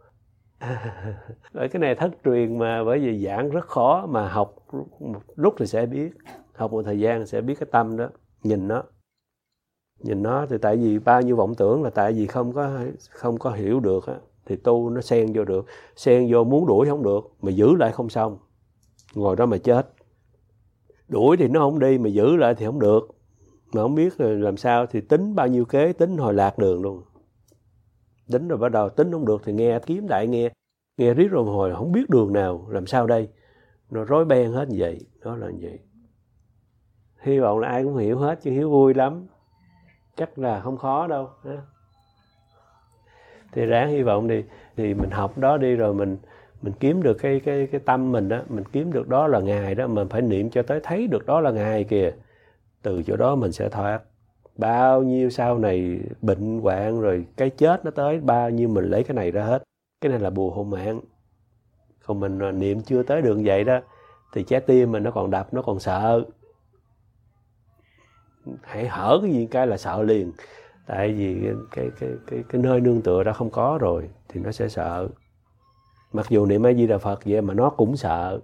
Bởi cái này thất truyền mà, bởi vì giảng rất khó. Mà học một lúc thì sẽ biết. Học một thời gian sẽ biết cái tâm đó. Nhìn nó. Nhìn nó thì tại vì bao nhiêu vọng tưởng là tại vì không có, không có hiểu được á. Thì tu nó xen vô được. Xen vô muốn đuổi không được. Mà giữ lại không xong. Ngồi đó mà chết. Đuổi thì nó không đi. Mà giữ lại thì không được. Mà không biết làm sao thì tính bao nhiêu kế. Tính hồi lạc đường luôn. Tính rồi bắt đầu tính không được thì nghe kiếm đại nghe. Nghe riết rồi hồi không biết đường nào. Làm sao đây. Nó rối beng hết như vậy. Đó là như vậy. Hy vọng là ai cũng hiểu hết. Chứ Hiếu vui lắm. Chắc là không khó đâu. Thì ráng hy vọng đi. Thì mình học đó đi rồi mình mình kiếm được cái cái cái tâm mình đó, mình kiếm được đó là Ngài đó, mình phải niệm cho tới thấy được đó là Ngài kìa. Từ chỗ đó mình sẽ thoát. Bao nhiêu sau này bệnh hoạn rồi cái chết nó tới, bao nhiêu mình lấy cái này ra hết. Cái này là bùa hộ mạng. Còn mình niệm chưa tới đường vậy đó thì trái tim mình nó còn đập, nó còn sợ. Hãy hở cái gì cái là sợ liền. Tại vì cái, cái, cái, cái, cái nơi nương tựa đó không có rồi thì nó sẽ sợ. Mặc dù niệm A Di Đà Phật vậy mà nó cũng sợ.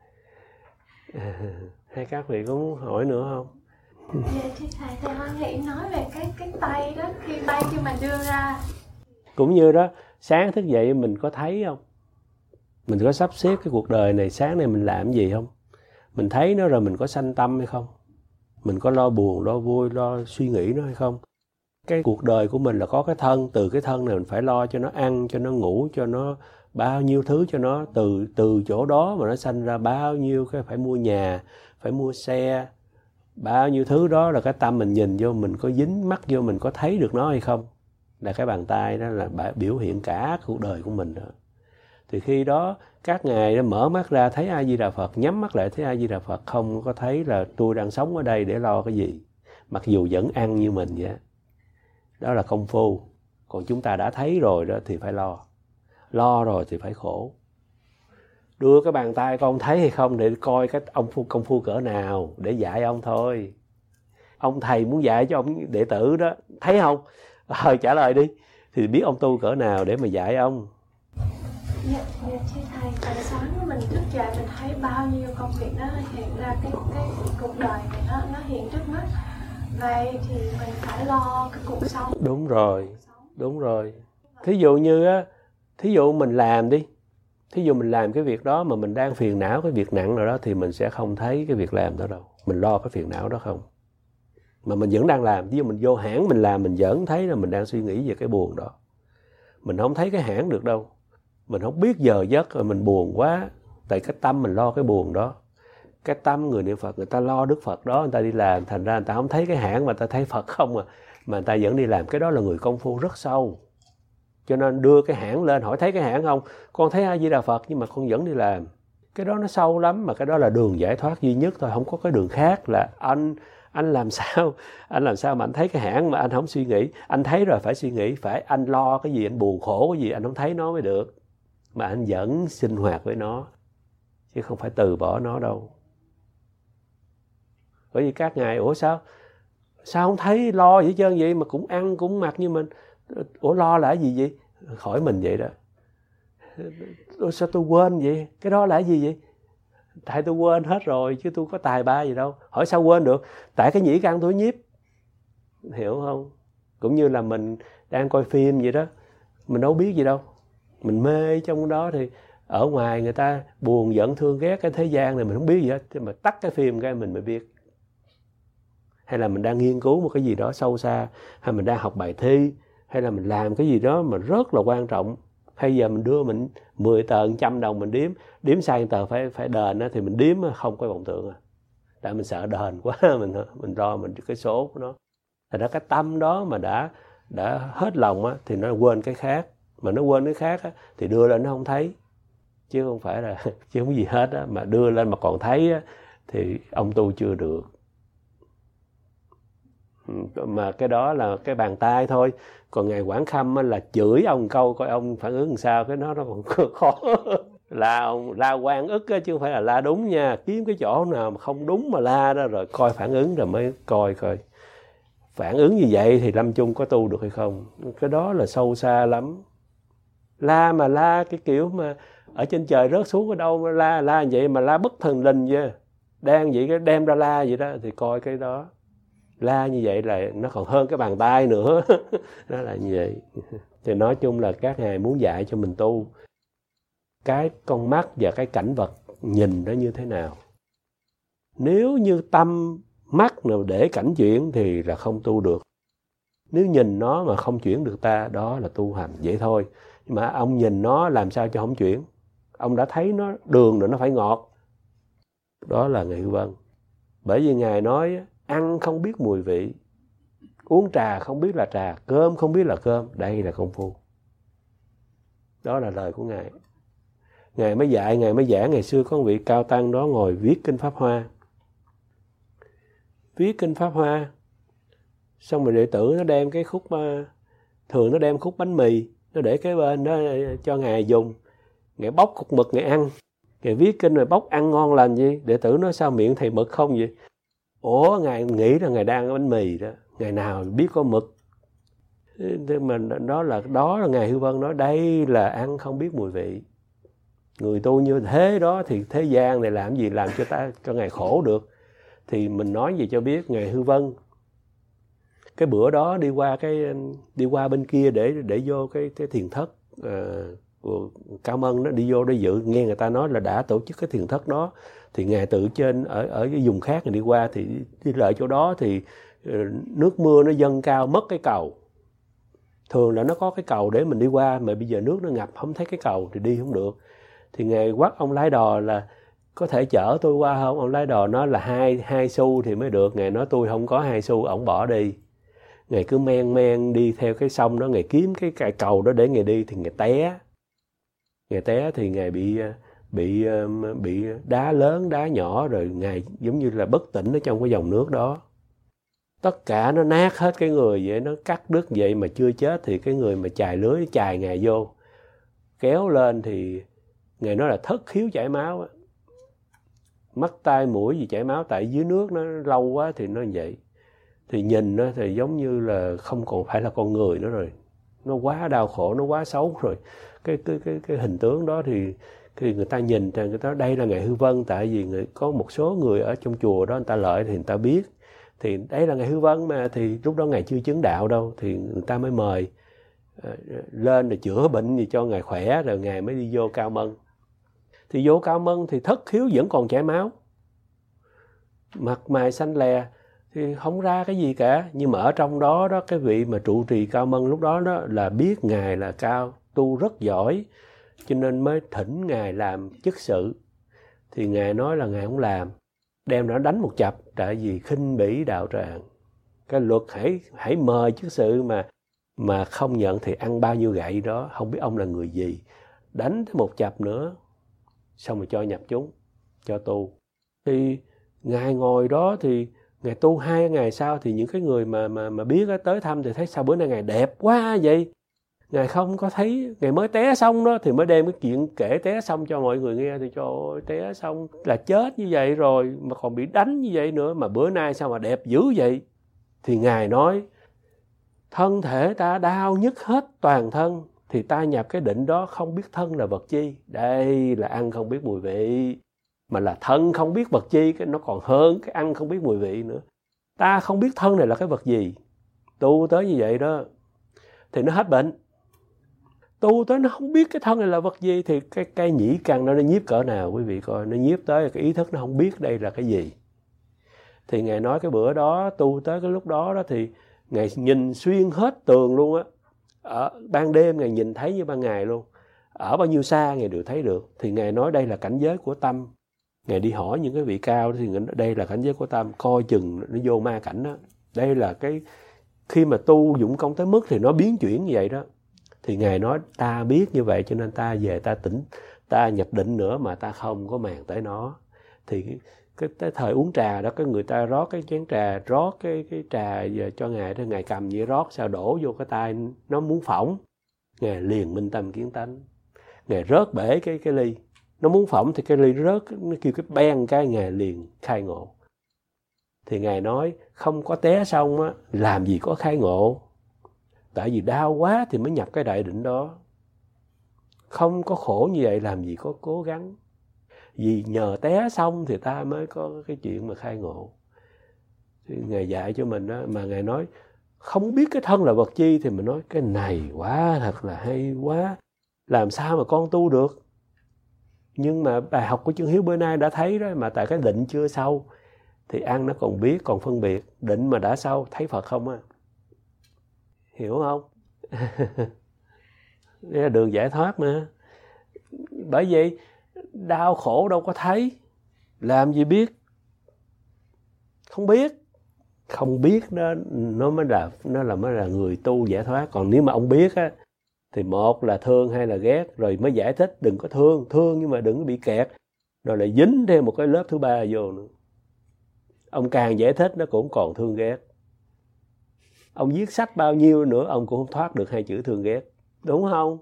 Hay các vị có muốn hỏi nữa không? Dạ thưa thầy, thầy hoan hỷ nói về cái, cái tay đó khi tay khi mình đưa ra. Cũng như đó, sáng thức dậy mình có thấy không? Mình có sắp xếp cái cuộc đời này sáng nay mình làm gì không? Mình thấy nó rồi mình có sanh tâm hay không? Mình có lo buồn, lo vui, lo suy nghĩ nó hay không? Cái cuộc đời của mình là có cái thân, từ cái thân này mình phải lo cho nó ăn, cho nó ngủ, cho nó bao nhiêu thứ cho nó, từ từ chỗ đó mà nó sanh ra bao nhiêu cái phải mua nhà, phải mua xe, bao nhiêu thứ đó là cái tâm mình nhìn vô, mình có dính mắt vô, mình có thấy được nó hay không? Là cái bàn tay đó là biểu hiện cả cuộc đời của mình đó. Thì khi đó các ngài mở mắt ra thấy A Di Đà Phật, nhắm mắt lại thấy A Di Đà Phật, không có thấy là tôi đang sống ở đây để lo cái gì, mặc dù vẫn ăn như mình vậy. Đó là công phu. Còn chúng ta đã thấy rồi đó thì phải lo. Lo rồi thì phải khổ. Đưa cái bàn tay con thấy hay không để coi cái ông phu công phu cỡ nào để dạy ông thôi. Ông thầy muốn dạy cho ông đệ tử đó, thấy không? Ờ, trả lời đi. Thì biết ông tu cỡ nào để mà dạy ông. Dạ, dạ thưa thầy, tại sáng mình thức dậy mình thấy bao nhiêu công việc nó hiện ra, cái cái cuộc đời này nó nó hiện trước mắt. vậy thì mình phải lo cái cuộc sống. Đúng rồi, đúng rồi. Thí dụ như á, thí dụ mình làm đi, thí dụ mình làm cái việc đó mà mình đang phiền não cái việc nặng nào đó thì mình sẽ không thấy cái việc làm đó đâu. Mình lo cái phiền não đó không. Mà mình vẫn đang làm, ví dụ mình vô hãng mình làm, mình vẫn thấy là mình đang suy nghĩ về cái buồn đó. Mình không thấy cái hãng được đâu. Mình không biết giờ giấc rồi mình buồn quá, tại cái tâm mình lo cái buồn đó. Cái tâm người niệm Phật, người ta lo Đức Phật đó, người ta đi làm, thành ra người ta không thấy cái hãng mà người ta thấy Phật không à. Mà người ta vẫn đi làm, cái đó là người công phu rất sâu. Cho nên đưa cái hãng lên, hỏi thấy cái hãng không? Con thấy A Di Đà Phật nhưng mà con vẫn đi làm. Cái đó nó sâu lắm, mà cái đó là đường giải thoát duy nhất thôi, không có cái đường khác. Là anh anh làm sao anh làm sao mà anh thấy cái hãng mà anh không suy nghĩ. Anh thấy rồi phải suy nghĩ, phải anh lo cái gì, anh buồn khổ cái gì anh không thấy nó mới được. Mà anh vẫn sinh hoạt với nó, chứ không phải từ bỏ nó đâu. Bởi vì các ngài, ủa sao sao không thấy lo gì hết trơn vậy, mà cũng ăn cũng mặc như mình. Ủa lo là cái gì vậy? Hỏi mình vậy đó. Ủa sao tôi quên vậy? Cái đó là cái gì vậy? Tại tôi quên hết rồi, chứ tôi có tài ba gì đâu. Hỏi sao quên được? Tại cái nhĩ căn tôi nhiếp. Hiểu không? Cũng như là mình đang coi phim vậy đó, mình đâu biết gì đâu. Mình mê trong đó thì ở ngoài người ta buồn giận thương ghét cái thế gian này mình không biết gì hết. Thế mà tắt cái phim cái mình mới biết. Hay là mình đang nghiên cứu một cái gì đó sâu xa, hay mình đang học bài thi, hay là mình làm cái gì đó mà rất là quan trọng. Hay giờ mình đưa mình mười tờ, một trăm đồng mình đếm, đếm sai một tờ phải phải đền á, thì mình đếm không có vọng tưởng à. Tại mình sợ đền quá, mình mình lo mình cái số của nó. Thành ra cái tâm đó mà đã đã hết lòng á, thì nó quên cái khác. Mà nó quên cái khác á, thì đưa lên nó không thấy. Chứ không phải là chứ không có gì hết á, mà đưa lên mà còn thấy á, thì ông tu chưa được. Mà cái đó là cái bàn tay thôi. Còn Ngài Quảng Khâm là chửi ông câu coi ông phản ứng làm sao, cái nó nó còn khó. La ông la quan ức á, chứ không phải là la đúng nha. Kiếm cái chỗ nào mà không đúng mà la đó, rồi coi phản ứng rồi mới coi coi phản ứng như vậy thì lâm chung có tu được hay không. Cái đó là sâu xa lắm. La mà la cái kiểu mà ở trên trời rớt xuống ở đâu mà la la vậy, mà la bất thần linh vậy, đang vậy cái đem ra la vậy đó, thì coi cái đó. La như vậy là nó còn hơn cái bàn tay nữa. Nó là như vậy. Thì nói chung là các ngài muốn dạy cho mình tu cái con mắt và cái cảnh vật nhìn nó như thế nào. Nếu như tâm mắt nào để cảnh chuyển thì là không tu được. Nếu nhìn nó mà không chuyển được ta, đó là tu hành, vậy thôi. Nhưng mà ông nhìn nó làm sao cho không chuyển. Ông đã thấy nó đường rồi, nó phải ngọt. Đó là Ngài Hư Vân. Bởi vì Ngài nói ăn không biết mùi vị, uống trà không biết là trà, cơm không biết là cơm. Đây là công phu. Đó là lời của Ngài. Ngài mới dạy, Ngài mới giảng. Ngày xưa có một vị cao tăng đó ngồi viết kinh Pháp Hoa. Viết kinh Pháp Hoa, xong rồi đệ tử nó đem cái khúc, thường nó đem khúc bánh mì, nó để kế bên đó cho Ngài dùng. Ngài bóc cục mực Ngài ăn. Ngài viết kinh rồi bóc ăn ngon lành gì. Đệ tử nói sao miệng thầy mực không vậy? Ủa, Ngài nghĩ là Ngài đang ăn bánh mì đó. Ngày nào biết có mực. Thế mà đó là, đó là Ngài Hư Vân nói đây là ăn không biết mùi vị. Người tu như thế đó thì thế gian này làm gì làm cho ta cho Ngài khổ được. Thì mình nói gì cho biết. Ngài Hư Vân cái bữa đó đi qua cái đi qua bên kia để để vô cái cái thiền thất uh, của Cao Mân đó, đi vô để dự, nghe người ta nói là đã tổ chức cái thiền thất đó. Thì Ngài tự trên ở ở cái vùng khác, người đi qua thì đi lại chỗ đó thì uh, nước mưa nó dâng cao mất cái cầu. Thường là nó có cái cầu để mình đi qua, mà bây giờ nước nó ngập không thấy cái cầu thì đi không được. Thì Ngài quát ông lái đò là có thể chở tôi qua không? Ông lái đò nói là hai hai xu thì mới được. Ngài nói tôi không có hai xu, ổng bỏ đi. Ngài cứ men men đi theo cái sông đó, Ngài kiếm cái cài cầu đó để Ngài đi thì Ngài té. Ngài té thì Ngài bị bị bị đá lớn, đá nhỏ, rồi Ngài giống như là bất tỉnh ở trong cái dòng nước đó. Tất cả nó nát hết cái người vậy, nó cắt đứt vậy mà chưa chết thì cái người mà chài lưới chài Ngài vô, kéo lên thì Ngài nói là thất khiếu chảy máu á. Mắt tai mũi gì chảy máu, tại dưới nước nó lâu quá thì nó như vậy. Thì nhìn nó thì giống như là không còn phải là con người nữa rồi. Nó quá đau khổ, nó quá xấu rồi. Cái cái cái cái hình tướng đó thì khi người ta nhìn thì người ta đây là Ngài Hư Vân, tại vì người, có một số người ở trong chùa đó người ta lợi thì người ta biết. Thì đấy là Ngài Hư Vân mà, thì lúc đó Ngài chưa chứng đạo đâu, thì người ta mới mời uh, lên để chữa bệnh gì cho Ngài khỏe, rồi Ngài mới đi vô Cao Mân. Thì vô Cao Mân thì thất khiếu vẫn còn chảy máu, mặt mày xanh lè, thì không ra cái gì cả. Nhưng mà ở trong đó đó, cái vị mà trụ trì Cao Mân lúc đó đó là biết Ngài là cao tu rất giỏi, cho nên mới thỉnh Ngài làm chức sự. Thì Ngài nói là Ngài không làm, đem nó đánh một chập, tại vì khinh bỉ đạo tràng. Cái luật hãy hãy mời chức sự mà mà không nhận thì ăn bao nhiêu gậy đó, không biết ông là người gì. Đánh tới một chập nữa, xong rồi cho nhập chúng, cho tu. Thì Ngài ngồi đó thì Ngài tu hai ngày sau, thì những cái người mà mà mà biết đó, tới thăm thì thấy sao bữa nay Ngài đẹp quá vậy. Ngài không có thấy, Ngài mới té xong đó, thì mới đem cái chuyện kể té xong cho mọi người nghe. Thì trời ơi, té xong là chết như vậy rồi mà còn bị đánh như vậy nữa, mà bữa nay sao mà đẹp dữ vậy. Thì Ngài nói thân thể ta đau nhức hết toàn thân, thì ta nhập cái định đó không biết thân là vật chi. Đây là ăn không biết mùi vị, mà là thân không biết vật chi, cái nó còn hơn cái ăn không biết mùi vị nữa. Ta không biết thân này là cái vật gì, tu tới như vậy đó thì nó hết bệnh. Tu tới nó không biết cái thân này là vật gì, thì cái cây nhĩ căn nó nó nhiếp cỡ nào quý vị coi. Nó nhiếp tới cái ý thức nó không biết đây là cái gì. Thì Ngài nói cái bữa đó tu tới cái lúc đó đó thì Ngài nhìn xuyên hết tường luôn á. Ở ban đêm Ngài nhìn thấy như ban ngày luôn, ở bao nhiêu xa Ngài đều thấy được. Thì Ngài nói đây là cảnh giới của tâm. Ngài đi hỏi những cái vị cao thì đây là cảnh giới của tâm, coi chừng nó vô ma cảnh đó. Đây là cái khi mà tu dụng công tới mức thì nó biến chuyển như vậy đó. Thì Ngài nói ta biết như vậy cho nên ta về ta tỉnh, ta nhập định nữa mà ta không có màng tới nó. Thì cái, cái, cái thời uống trà đó, cái người ta rót cái chén trà, rót cái, cái trà cho Ngài đó, Ngài cầm vậy rót sao đổ vô cái tay nó muốn phỏng. Ngài liền minh tâm kiến tánh, Ngài rớt bể cái, cái ly. Nó muốn phỏng thì cái ly rớt, nó kêu cái beng cái, Ngài liền khai ngộ. Thì Ngài nói không có té xong á, làm gì có khai ngộ. Tại vì đau quá thì mới nhập cái đại định đó. Không có khổ như vậy làm gì có cố gắng. Vì nhờ té xong thì ta mới có cái chuyện mà khai ngộ. Thì Ngài dạy cho mình đó, mà Ngài nói không biết cái thân là vật chi, thì mình nói cái này quá thật là hay quá. Làm sao mà con tu được. Nhưng mà bài học của Chương Hiếu bữa nay đã thấy đó, mà tại cái định chưa sâu thì ăn nó còn biết, còn phân biệt. Định mà đã sâu thấy Phật không á. Hiểu không? Đây là đường giải thoát mà. Bởi vậy đau khổ đâu có thấy, làm gì biết. Không biết. Không biết đó, nó mới là nó là mới là người tu giải thoát. Còn nếu mà ông biết á, thì một là thương hay là ghét, rồi mới giải thích. Đừng có thương, thương nhưng mà đừng có bị kẹt, rồi lại dính thêm một cái lớp thứ ba vô nữa. Ông càng giải thích nó cũng còn thương ghét. Ông viết sách bao nhiêu nữa ông cũng không thoát được hai chữ thương ghét. Đúng không?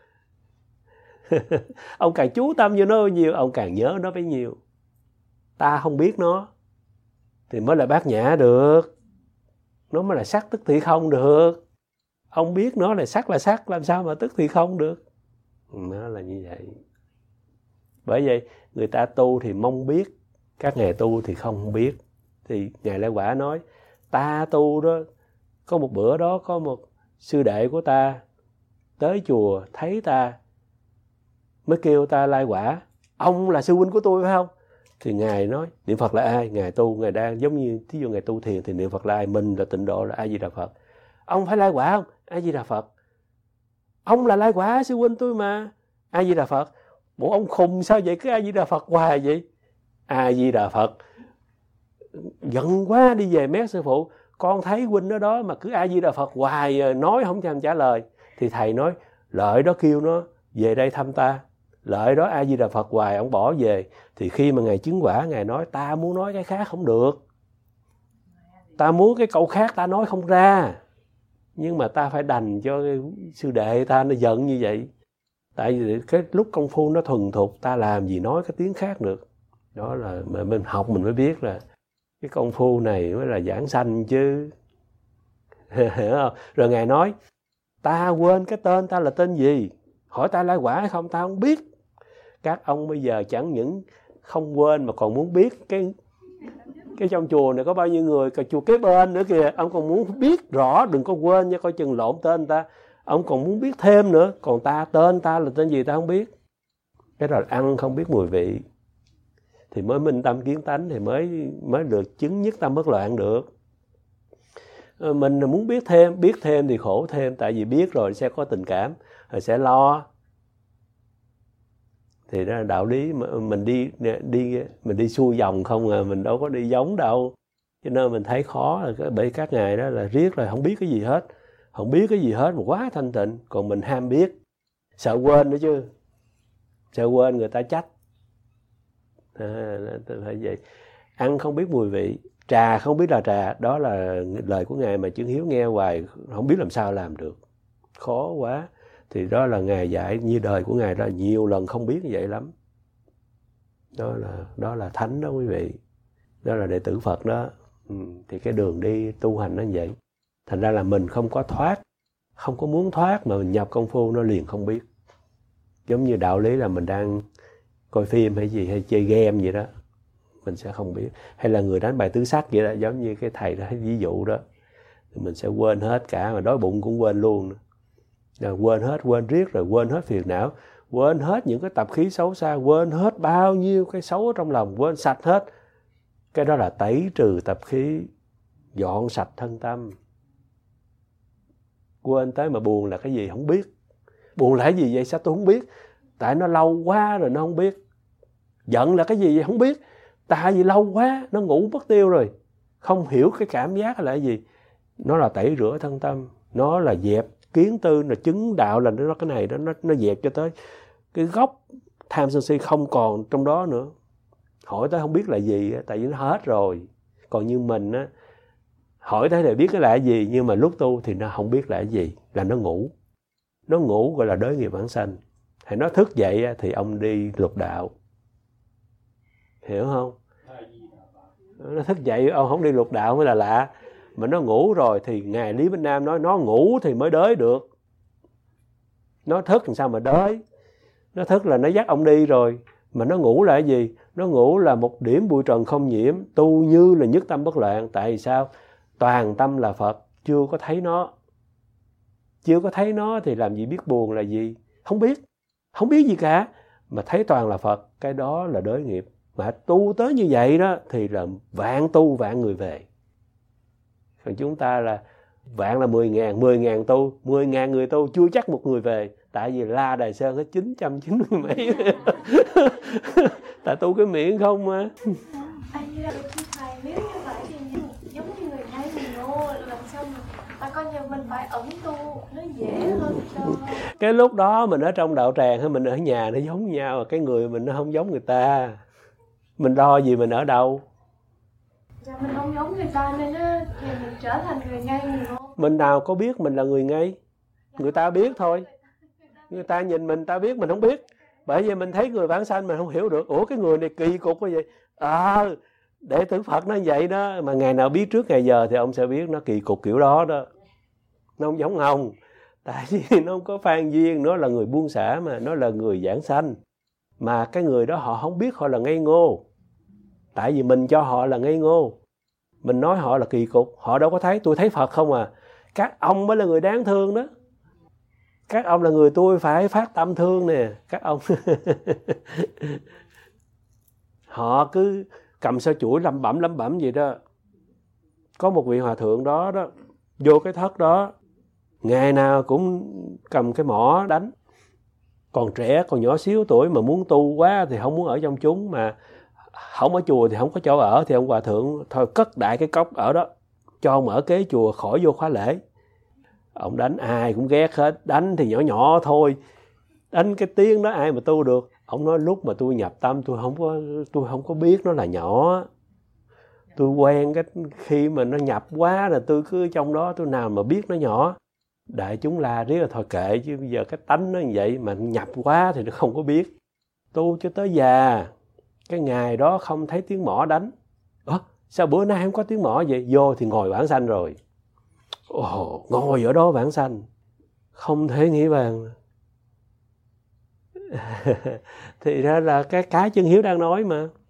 Ông càng chú tâm vô nó bao nhiêu, ông càng nhớ nó bấy nhiêu. Ta không biết nó thì mới là bát nhã được. Nó mới là sắc tức thì không được. Ông biết nó là sắc là sắc, làm sao mà tức thì không được. Nó là như vậy. Bởi vậy người ta tu thì mong biết, các ngài tu thì không biết. Thì Ngài Lai Quả nói ta tu đó, có một bữa đó có một sư đệ của ta tới chùa thấy ta mới kêu ta Lai Quả, ông là sư huynh của tôi phải không? Thì Ngài nói niệm Phật là ai? Ngài tu, Ngài đang giống như thí dụ Ngài tu thiền thì niệm Phật là ai? Mình là tịnh độ là A Di Đà Phật. Ông phải Lai Quả không? A Di Đà Phật. Ông là Lai Quả sư huynh tôi mà. A Di Đà Phật. Bộ ông khùng sao vậy? Cứ A Di Đà Phật hoài vậy? A Di Đà Phật. Giận quá đi về mét sư phụ. Con thấy huynh đó đó mà cứ A Di Đà Phật hoài, nói không thèm trả lời. Thì thầy nói lợi đó kêu nó về đây thăm ta. Lợi đó A Di Đà Phật hoài, ông bỏ về. Thì khi mà Ngài chứng quả, Ngài nói ta muốn nói cái khác không được. Ta muốn cái câu khác ta nói không ra. Nhưng mà ta phải đành cho sư đệ ta nó giận như vậy. Tại vì cái lúc công phu nó thuần thục, ta làm gì nói cái tiếng khác được. Đó là mà mình học mình mới biết là cái công phu này mới là giảng sanh chứ. Hiểu không? Rồi Ngài nói ta quên cái tên ta là tên gì, hỏi ta Lai Quả hay không ta không biết. Các ông bây giờ chẳng những không quên mà còn muốn biết cái Cái trong chùa này có bao nhiêu người, cả chùa kế bên nữa kìa, ông còn muốn biết rõ, đừng có quên nha, coi chừng lộn tên ta. Ông còn muốn biết thêm nữa, còn ta tên ta là tên gì ta không biết. Cái đó là ăn không biết mùi vị. Thì mới minh tâm kiến tánh, thì mới mới được chứng nhất tâm bất loạn được. Mình muốn biết thêm, biết thêm thì khổ thêm, tại vì biết rồi sẽ có tình cảm, rồi sẽ lo. Thì đó là đạo lý, mình đi đi mình đi xuôi vòng không à, mình đâu có đi giống đâu. Cho nên mình thấy khó là bởi các ngài đó là riết là không biết cái gì hết, không biết cái gì hết mà quá thanh tịnh, còn mình ham biết, sợ quên nữa chứ, sợ quên người ta trách. À, phải vậy. Ăn không biết mùi vị, trà không biết là trà, đó là lời của ngài mà Chứng Hiếu nghe hoài không biết làm sao làm được, khó quá. Thì đó là ngài dạy, như đời của ngài đó nhiều lần không biết như vậy lắm. Đó là đó là thánh đó quý vị, đó là đệ tử Phật đó. Ừ, thì cái đường đi tu hành nó như vậy. Thành ra là mình không có thoát, không có muốn thoát mà mình nhập công phu nó liền không biết. Giống như đạo lý là mình đang coi phim hay gì, hay chơi game vậy đó, mình sẽ không biết. Hay là người đánh bài tứ sắc vậy đó, giống như cái thầy đó ví dụ đó, mình sẽ quên hết cả, mà đói bụng cũng quên luôn. Rồi quên hết, quên riết, rồi quên hết phiền não, quên hết những cái tập khí xấu xa, quên hết bao nhiêu cái xấu ở trong lòng, quên sạch hết. Cái đó là tẩy trừ tập khí, dọn sạch thân tâm. Quên tới mà buồn là cái gì không biết. Buồn là cái gì vậy, sao tôi không biết? Tại nó lâu quá rồi nó không biết. Giận là cái gì vậy không biết. Tại vì lâu quá nó ngủ mất tiêu rồi, không hiểu cái cảm giác là cái gì. Nó là tẩy rửa thân tâm, nó là dẹp kiến tư, là chứng đạo, là nó cái này đó, nó nó dẹp cho tới cái gốc tham sân si không còn trong đó nữa. Hỏi tới không biết là gì, tại vì nó hết rồi. Còn như mình á, hỏi tới thì biết cái là gì, nhưng mà lúc tu thì nó không biết là gì, là nó ngủ. Nó ngủ gọi là đới nghiệp vãng sanh. Hay nó thức dậy thì ông đi lục đạo. Hiểu không? Nó thức dậy ông không đi lục đạo mới là lạ. Mà nó ngủ rồi thì Ngài Lý Binh Nam nói nó ngủ thì mới đới được. Nó thức làm sao mà đới. Nó thức là nó dắt ông đi rồi. Mà nó ngủ là cái gì? Nó ngủ là một điểm bụi trần không nhiễm, tu như là nhất tâm bất loạn. Tại vì sao? Toàn tâm là Phật, chưa có thấy nó. Chưa có thấy nó thì làm gì biết buồn là gì? Không biết. Không biết gì cả. Mà thấy toàn là Phật, cái đó là đới nghiệp. Mà tu tới như vậy đó thì là vạn tu vạn người về. Còn chúng ta là vạn là mười ngàn, mười ngàn tu, mười ngàn người tu chưa chắc một người về. Tại vì La Đài Sơn có chín trăm chín mươi mấy. Tại tu cái miệng không mà. Anh như là thầy, nếu như vậy thì giống như người hay mình ngô, làm sao mà, mà coi như mình phải ẩn tu, nó dễ hơn cho. Cái lúc đó mình ở trong đạo tràng hay mình ở nhà nó giống nhau, cái người mình nó không giống người ta. Mình lo gì mình ở đâu. Dạ, mình không giống người ta nên á, thì mình trở thành người ngay người ngô. Mình nào có biết mình là người ngay. Người ta biết thôi. Người ta nhìn mình ta biết, mình không biết. Bởi vì mình thấy người vãng sanh mình không hiểu được. Ủa cái người này kỳ cục quá vậy. À, đệ tử Phật nó vậy đó. Mà ngày nào biết trước ngày giờ thì ông sẽ biết nó kỳ cục kiểu đó đó. Nó không giống ông. Tại vì nó không có phan duyên. Nó là người buông xả mà. Nó là người giảng sanh. Mà cái người đó họ không biết họ là ngây ngô. Tại vì mình cho họ là ngây ngô. Mình nói họ là kỳ cục. Họ đâu có thấy. Tôi thấy Phật không à. Các ông mới là người đáng thương đó. Các ông là người tôi phải phát tâm thương nè. Các ông họ cứ cầm sơ chuỗi lẩm bẩm lẩm bẩm gì đó. Có một vị hòa thượng đó đó, vô cái thất đó, ngày nào cũng cầm cái mỏ đánh. Còn trẻ, còn nhỏ xíu tuổi mà muốn tu quá thì không muốn ở trong chúng, mà không ở chùa thì không có chỗ ở, thì ông hòa thượng thôi cất đại cái cốc ở đó, cho ông ở kế chùa khỏi vô khóa lễ. Ông đánh ai cũng ghét hết, đánh thì nhỏ nhỏ thôi, đánh cái tiếng đó ai mà tu được. Ông nói lúc mà tôi nhập tâm tôi không có tôi không có biết nó là nhỏ. Tôi quen cái khi mà nó nhập quá là tôi cứ trong đó, tôi nào mà biết nó nhỏ. Đại chúng la riết là thôi kệ, chứ bây giờ cái tánh nó như vậy mà nhập quá thì nó không có biết. Tu cho tới già, cái ngày đó không thấy tiếng mõ đánh. Ủa, sao bữa nay không có tiếng mõ vậy? Vô thì ngồi vãng sanh rồi. Ồ, ngồi ở đó vãng sanh, không thể nghĩ bàn. Thì ra là cái cái chân hiếu đang nói mà.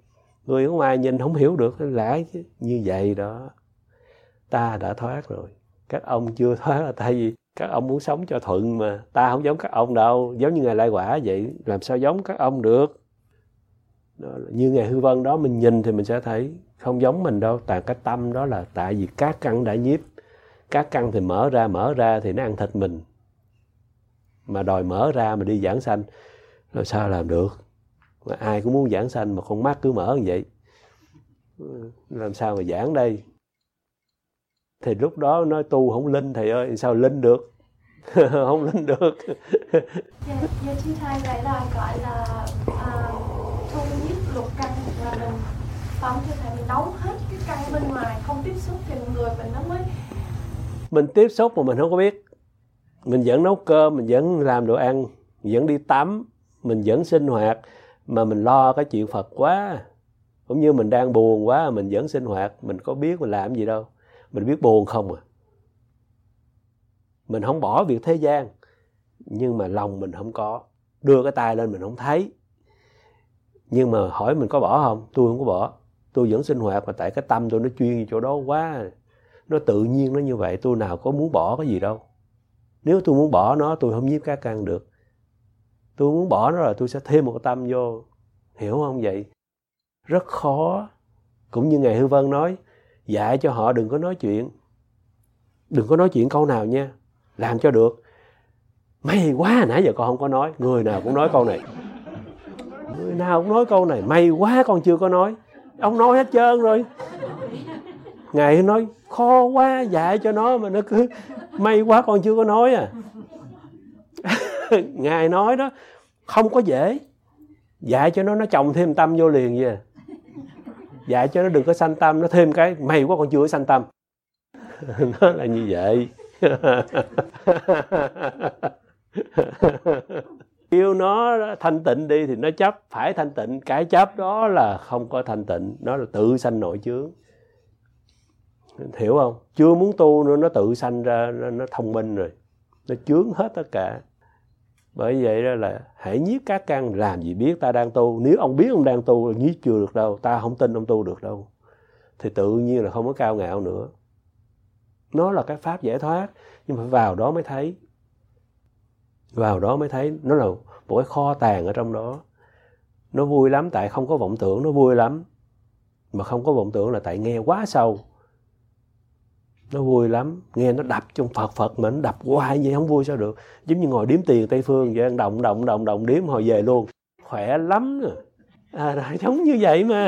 Người không ai nhìn không hiểu được, lạ chứ. Như vậy đó, ta đã thoát rồi. Các ông chưa thoát là tại vì các ông muốn sống cho thuận mà. Ta không giống các ông đâu, giống như Ngài Lai Quả vậy, làm sao giống các ông được. Đó, như Ngài Hư Vân đó, mình nhìn thì mình sẽ thấy không giống mình đâu. Tại cái tâm đó là tại vì các căn đã nhiếp. Các căn thì mở ra, mở ra thì nó ăn thịt mình. Mà đòi mở ra mà đi giảng sanh, làm sao làm được. Mà ai cũng muốn giảng sanh mà con mắt cứ mở như vậy, làm sao mà giảng đây. Thì lúc đó nói tu không linh thầy ơi, sao linh được. Không linh được. Dạ, dạ thưa thầy, vậy là gọi là à, thu nhiếp lục căn là mình phóng cho thầy, mình nấu hết cái căn bên ngoài, không tiếp xúc thì người mình nó mới. Mình tiếp xúc mà mình không có biết. Mình vẫn nấu cơm, mình vẫn làm đồ ăn, mình vẫn đi tắm, mình vẫn sinh hoạt, mà mình lo cái chuyện Phật quá. Cũng như mình đang buồn quá, mình vẫn sinh hoạt, mình có biết mình làm gì đâu. Mình biết buồn không à. Mình không bỏ việc thế gian, nhưng mà lòng mình không có. Đưa cái tay lên mình không thấy. Nhưng mà hỏi mình có bỏ không? Tôi không có bỏ. Tôi vẫn sinh hoạt, mà tại cái tâm tôi nó chuyên chỗ đó quá. Nó tự nhiên nó như vậy, tôi nào có muốn bỏ cái gì đâu. Nếu tôi muốn bỏ nó, tôi không nhiếp các căn được. Tôi muốn bỏ nó là tôi sẽ thêm một cái tâm vô. Hiểu không vậy? Rất khó. Cũng như Ngài Hư Vân nói, dạy cho họ đừng có nói chuyện. Đừng có nói chuyện câu nào nha. Làm cho được. May quá, nãy giờ con không có nói. Người nào cũng nói câu này. Người nào cũng nói câu này. May quá con chưa có nói. Ông nói hết trơn rồi. Ngài nói khó quá, dạy cho nó mà nó cứ may quá con chưa có nói à. Ngài nói đó không có dễ. Dạy cho nó nó trồng thêm tâm vô liền vậy. Dạy cho nó đừng có sanh tâm, nó thêm cái may quá con chưa có sanh tâm. Nó là như vậy. Kêu nó thanh tịnh đi thì nó chấp phải thanh tịnh. Cái chấp đó là không có thanh tịnh. Nó là tự sanh nội chướng. Hiểu không? Chưa muốn tu nữa nó tự sanh ra, nó, nó thông minh rồi. Nó chướng hết tất cả. Bởi vậy đó là hãy nhiếp các căn, làm gì biết ta đang tu. Nếu ông biết ông đang tu là nhiếp chưa được đâu. Ta không tin ông tu được đâu. Thì tự nhiên là không có cao ngạo nữa. Nó là cái pháp giải thoát. Nhưng mà vào đó mới thấy. Vào đó mới thấy. Nó là một cái kho tàng ở trong đó. Nó vui lắm tại không có vọng tưởng. Nó vui lắm. Mà không có vọng tưởng là tại nghe quá sâu. Nó vui lắm. Nghe nó đập trong Phật Phật mà nó đập hoài vậy không vui sao được. Giống như ngồi đếm tiền Tây Phương vậy. Động động động động đếm hồi về luôn. Khỏe lắm nè. À, giống như vậy mà.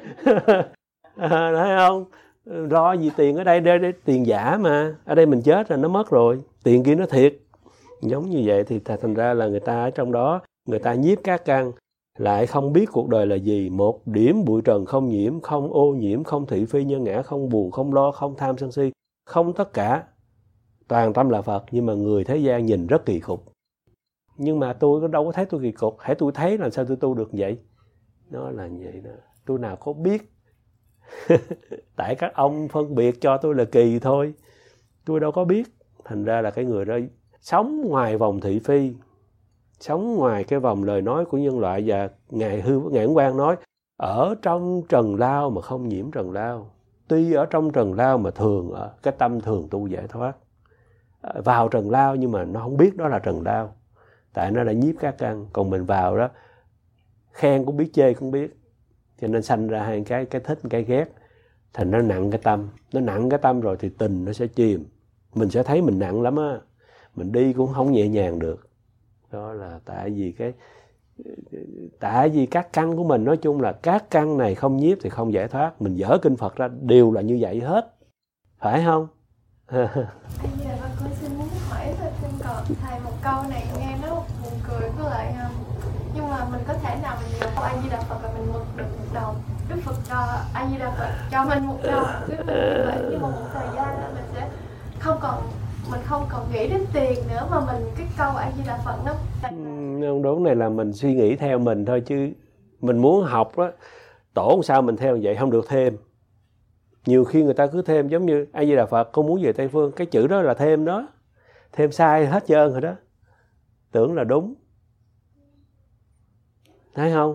À, thấy không? Lo gì tiền ở đây, đây, đây tiền giả mà. Ở đây mình chết rồi nó mất rồi. Tiền kia nó thiệt. Giống như vậy thì thành ra là người ta ở trong đó, người ta nhiếp các căn, lại không biết cuộc đời là gì. Một điểm bụi trần không nhiễm, không ô nhiễm, không thị phi nhân ngã, không buồn, không lo, không tham sân si, không tất cả. Toàn tâm là Phật, nhưng mà người thế gian nhìn rất kỳ cục. Nhưng mà tôi đâu có thấy tôi kỳ cục. Hãy tôi thấy làm sao tôi tu được vậy. Nó là vậy đó. Tôi nào có biết. Tại các ông phân biệt cho tôi là kỳ thôi. Tôi đâu có biết. Thành ra là cái người đó sống ngoài vòng thị phi, sống ngoài cái vòng lời nói của nhân loại. Và Ngài Hư Ngài Ấn Quang nói, ở trong trần lao mà không nhiễm trần lao. Tuy ở trong trần lao mà thường ở cái tâm thường tu giải thoát. Vào trần lao nhưng mà nó không biết đó là trần lao. Tại nó đã nhiếp các căn. Còn mình vào đó khen cũng biết, chê cũng biết. Cho nên sanh ra hai cái, cái thích cái ghét. Thành nó nặng cái tâm. Nó nặng cái tâm rồi thì tình nó sẽ chìm. Mình sẽ thấy mình nặng lắm á. Mình đi cũng không nhẹ nhàng được. Đó là tại vì cái tại vì các căn của mình, nói chung là các căn này không nhiếp thì không giải thoát. Mình dở kinh Phật ra đều là như vậy hết. Phải không? Bây giờ con xin muốn hỏi thêm còn thầy một câu này nghe nó buồn cười với lại nhưng mà mình có thể nào mình nhờ A Di Đà Phật là mình mượn được một đầu. Đức Phật cho A Di Đà Phật cho mình một đầu. Cứ như vậy nhưng mà một thời gian đó mình sẽ không còn mình không còn nghĩ đến tiền nữa mà mình cái câu A Di Đà Phật nó ừ, đúng này là mình suy nghĩ theo mình thôi chứ mình muốn học đó tổ sao mình theo vậy không được thêm. Nhiều khi người ta cứ thêm giống như A Di Đà Phật con muốn về Tây Phương, cái chữ đó là thêm đó, thêm sai hết trơn rồi đó, tưởng là đúng, thấy không?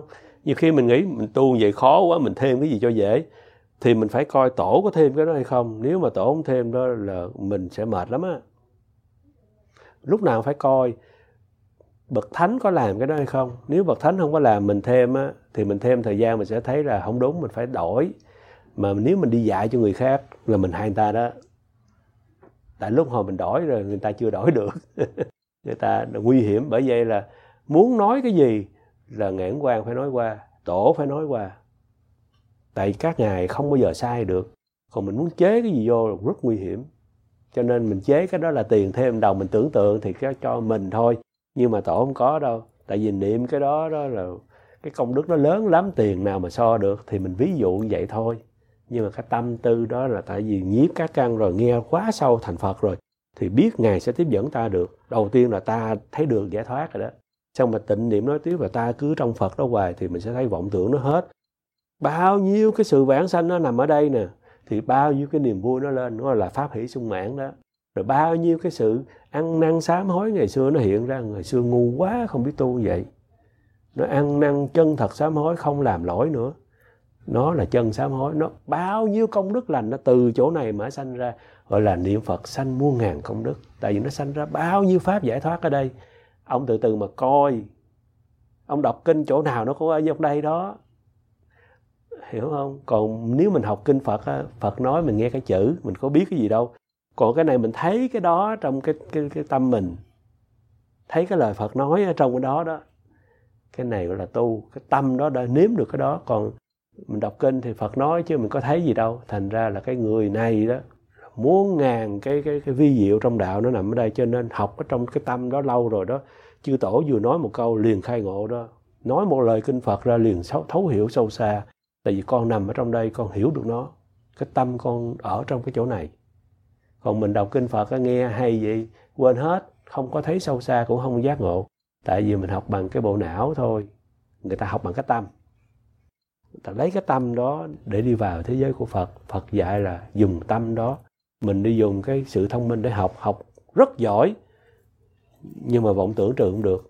Nhiều khi mình nghĩ mình tu vậy khó quá, mình thêm cái gì cho dễ, thì mình phải coi tổ có thêm cái đó hay không. Nếu mà tổ không thêm đó là mình sẽ mệt lắm á. Lúc nào phải coi bậc thánh có làm cái đó hay không. Nếu bậc thánh không có làm, mình thêm á, thì mình thêm thời gian mình sẽ thấy là không đúng, mình phải đổi. Mà nếu mình đi dạy cho người khác là mình hại người ta đó. Tại lúc hồi mình đổi rồi người ta chưa đổi được. Người ta nguy hiểm. Bởi vậy là muốn nói cái gì là Ngạn Quan phải nói qua, tổ phải nói qua. Tại các ngài không bao giờ sai được. Còn mình muốn chế cái gì vô là rất nguy hiểm. Cho nên mình chế cái đó là tiền thêm đồng, mình tưởng tượng thì cái cho mình thôi. Nhưng mà tổ không có đâu. Tại vì niệm cái đó đó là cái công đức nó lớn lắm, tiền nào mà so được. Thì mình ví dụ như vậy thôi. Nhưng mà cái tâm tư đó là tại vì nhiếp các căn rồi, nghe quá sâu thành Phật rồi, thì biết Ngài sẽ tiếp dẫn ta được. Đầu tiên là ta thấy đường giải thoát rồi đó. Xong mà tịnh niệm nói tiếp và ta cứ trong Phật đó hoài thì mình sẽ thấy vọng tưởng nó hết. Bao nhiêu cái sự vãng sanh nó nằm ở đây nè, thì bao nhiêu cái niềm vui nó lên, nó là pháp hỷ sung mãn đó. Rồi bao nhiêu cái sự ăn năn sám hối ngày xưa nó hiện ra, ngày xưa ngu quá không biết tu vậy. Nó ăn năn chân thật sám hối, không làm lỗi nữa. Nó là chân sám hối. Nó bao nhiêu công đức lành nó từ chỗ này mà sanh ra, gọi là niệm Phật sanh muôn ngàn công đức. Tại vì nó sanh ra bao nhiêu pháp giải thoát ở đây. Ông từ từ mà coi, ông đọc kinh chỗ nào nó cũng ở trong đây đó, hiểu không? Còn nếu mình học kinh Phật á, Phật nói mình nghe cái chữ, mình có biết cái gì đâu. Còn cái này mình thấy cái đó trong cái, cái, cái tâm mình, thấy cái lời Phật nói ở trong cái đó đó. Cái này gọi là tu, cái tâm đó đã nếm được cái đó. Còn mình đọc kinh thì Phật nói chứ mình có thấy gì đâu. Thành ra là cái người này đó, muôn ngàn cái, cái, cái vi diệu trong đạo nó nằm ở đây. Cho nên học ở trong cái tâm đó lâu rồi đó. Chư Tổ vừa nói một câu liền khai ngộ đó. Nói một lời kinh Phật ra liền thấu hiểu sâu xa. Tại vì con nằm ở trong đây, con hiểu được nó. Cái tâm con ở trong cái chỗ này. Còn mình đọc kinh Phật nghe hay vậy, quên hết, không có thấy sâu xa, cũng không giác ngộ. Tại vì mình học bằng cái bộ não thôi. Người ta học bằng cái tâm. Người ta lấy cái tâm đó để đi vào thế giới của Phật. Phật dạy là dùng tâm đó. Mình đi dùng cái sự thông minh để học. Học rất giỏi. Nhưng mà vọng tưởng trừ không được.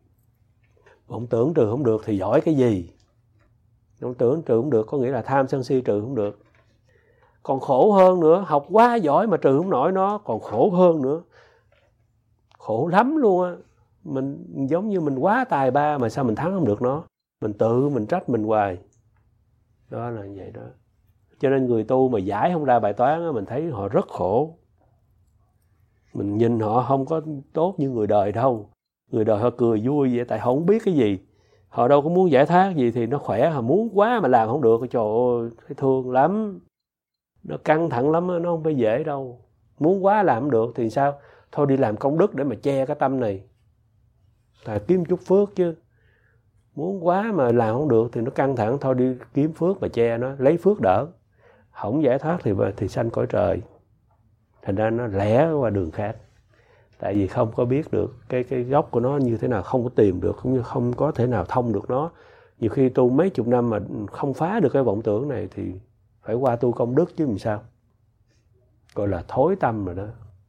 Vọng tưởng trừ không được thì giỏi cái gì? Vọng tưởng trừ không được có nghĩa là tham sân si trừ không được. Còn khổ hơn nữa. Học quá giỏi mà trừ không nổi nó. Còn khổ hơn nữa. Khổ lắm luôn á. Mình giống như mình quá tài ba mà sao mình thắng không được nó. Mình tự mình trách mình hoài. Đó là như vậy đó. Cho nên người tu mà giải không ra bài toán á, mình thấy họ rất khổ. Mình nhìn họ không có tốt như người đời đâu. Người đời họ cười vui vậy tại họ không biết cái gì. Họ đâu có muốn giải thoát gì thì nó khỏe. Họ muốn quá mà làm không được. Trời ơi, thấy thương lắm. Nó căng thẳng lắm, nó không phải dễ đâu. Muốn quá làm không được thì sao? Thôi đi làm công đức để mà che cái tâm này. Tại kiếm chút phước chứ. Muốn quá mà làm không được thì nó căng thẳng. Thôi đi kiếm phước mà che nó. Lấy phước đỡ. Không giải thoát thì, thì sanh cõi trời. Thành ra nó lẻ qua đường khác. Tại vì không có biết được cái, cái gốc của nó như thế nào. Không có tìm được. Cũng như không có thể nào thông được nó. Nhiều khi tu mấy chục năm mà không phá được cái vọng tưởng này thì phải qua tu công đức chứ làm sao. Gọi là thối tâm rồi đó.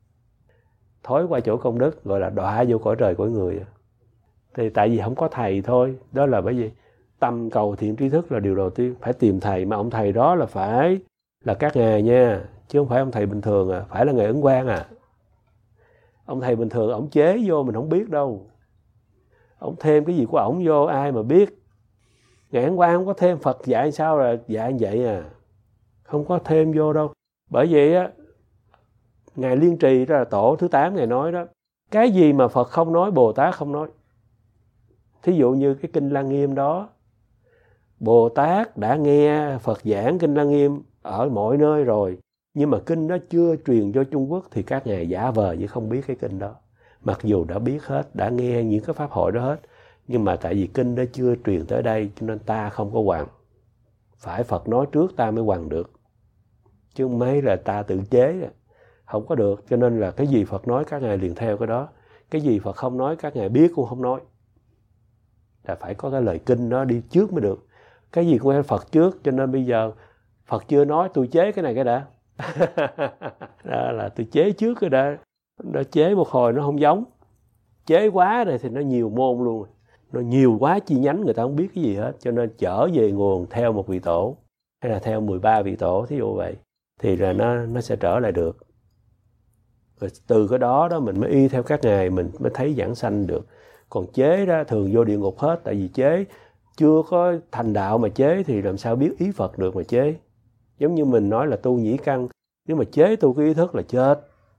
Thối qua chỗ công đức gọi là đọa vô cõi trời cõi người. Thì tại vì không có thầy thôi. Đó là bởi vì tâm cầu thiện tri thức là điều đầu tiên. Phải tìm thầy. Mà ông thầy đó là phải là các ngài nha. Chứ không phải ông thầy bình thường à. Phải là Ngài Ấn Quang à. Ông thầy bình thường ông chế vô mình không biết đâu. Ông thêm cái gì của ổng vô ai mà biết. Ngài Ấn Quang không có thêm. Phật dạy sao là dạy vậy à. Không có thêm vô đâu. Bởi vậy á, Ngài Liên Trì đó là tổ thứ tám Ngài nói đó. Cái gì mà Phật không nói, Bồ Tát không nói. Thí dụ như cái Kinh Lăng Nghiêm đó. Bồ Tát đã nghe Phật giảng Kinh Lăng Nghiêm ở mọi nơi rồi. Nhưng mà kinh đó chưa truyền cho Trung Quốc thì các ngài giả vờ như không biết cái kinh đó. Mặc dù đã biết hết, đã nghe những cái pháp hội đó hết. Nhưng mà tại vì kinh đó chưa truyền tới đây cho nên ta không có hoằng. Phải Phật nói trước ta mới hoằng được. Chứ mấy là ta tự chế. Không có được. Cho nên là cái gì Phật nói các ngài liền theo cái đó. Cái gì Phật không nói các ngài biết cũng không nói. Là phải có cái lời kinh đó đi trước mới được. Cái gì cũng phải Phật trước. Cho nên bây giờ Phật chưa nói tôi chế cái này cái đã. Đó là tôi chế trước cái đã. Nó chế một hồi nó không giống. Chế quá rồi thì nó nhiều môn luôn. nó nhiều quá chi nhánh, người ta không biết cái gì hết, cho nên trở về nguồn theo một vị tổ hay là theo mười ba vị tổ, thí dụ vậy, thì là nó nó sẽ trở lại được. Rồi từ cái đó đó mình mới y theo các ngài, mình mới thấy giảng sanh được. Còn chế đó thường vô địa ngục hết, tại vì chế chưa có thành đạo mà chế thì làm sao biết ý Phật được mà chế. Giống như mình nói là tu nhĩ căn, nếu mà chế tu cái ý thức là chết.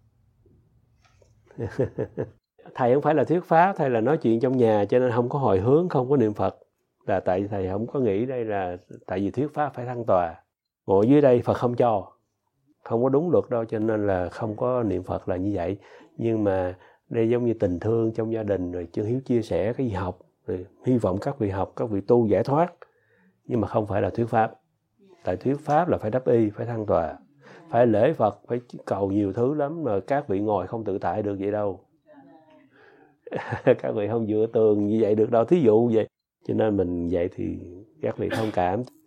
Thầy không phải là thuyết pháp, thầy là nói chuyện trong nhà, cho nên không có hồi hướng, không có niệm Phật. Là tại thầy không có nghĩ đây là tại vì thuyết pháp phải thăng tòa. Ngồi dưới đây Phật không cho, không có đúng luật đâu, cho nên là không có niệm Phật là như vậy. Nhưng mà đây giống như tình thương trong gia đình, rồi Chân Hiếu chia sẻ cái gì học, rồi hy vọng các vị học, các vị tu giải thoát. Nhưng mà không phải là thuyết pháp. Tại thuyết pháp là phải đắp y, phải thăng tòa, phải lễ Phật, phải cầu nhiều thứ lắm, mà các vị ngồi không tự tại được vậy đâu. Các vị không dựa tường như vậy được đâu, thí dụ vậy. Cho nên mình vậy thì các vị thông cảm.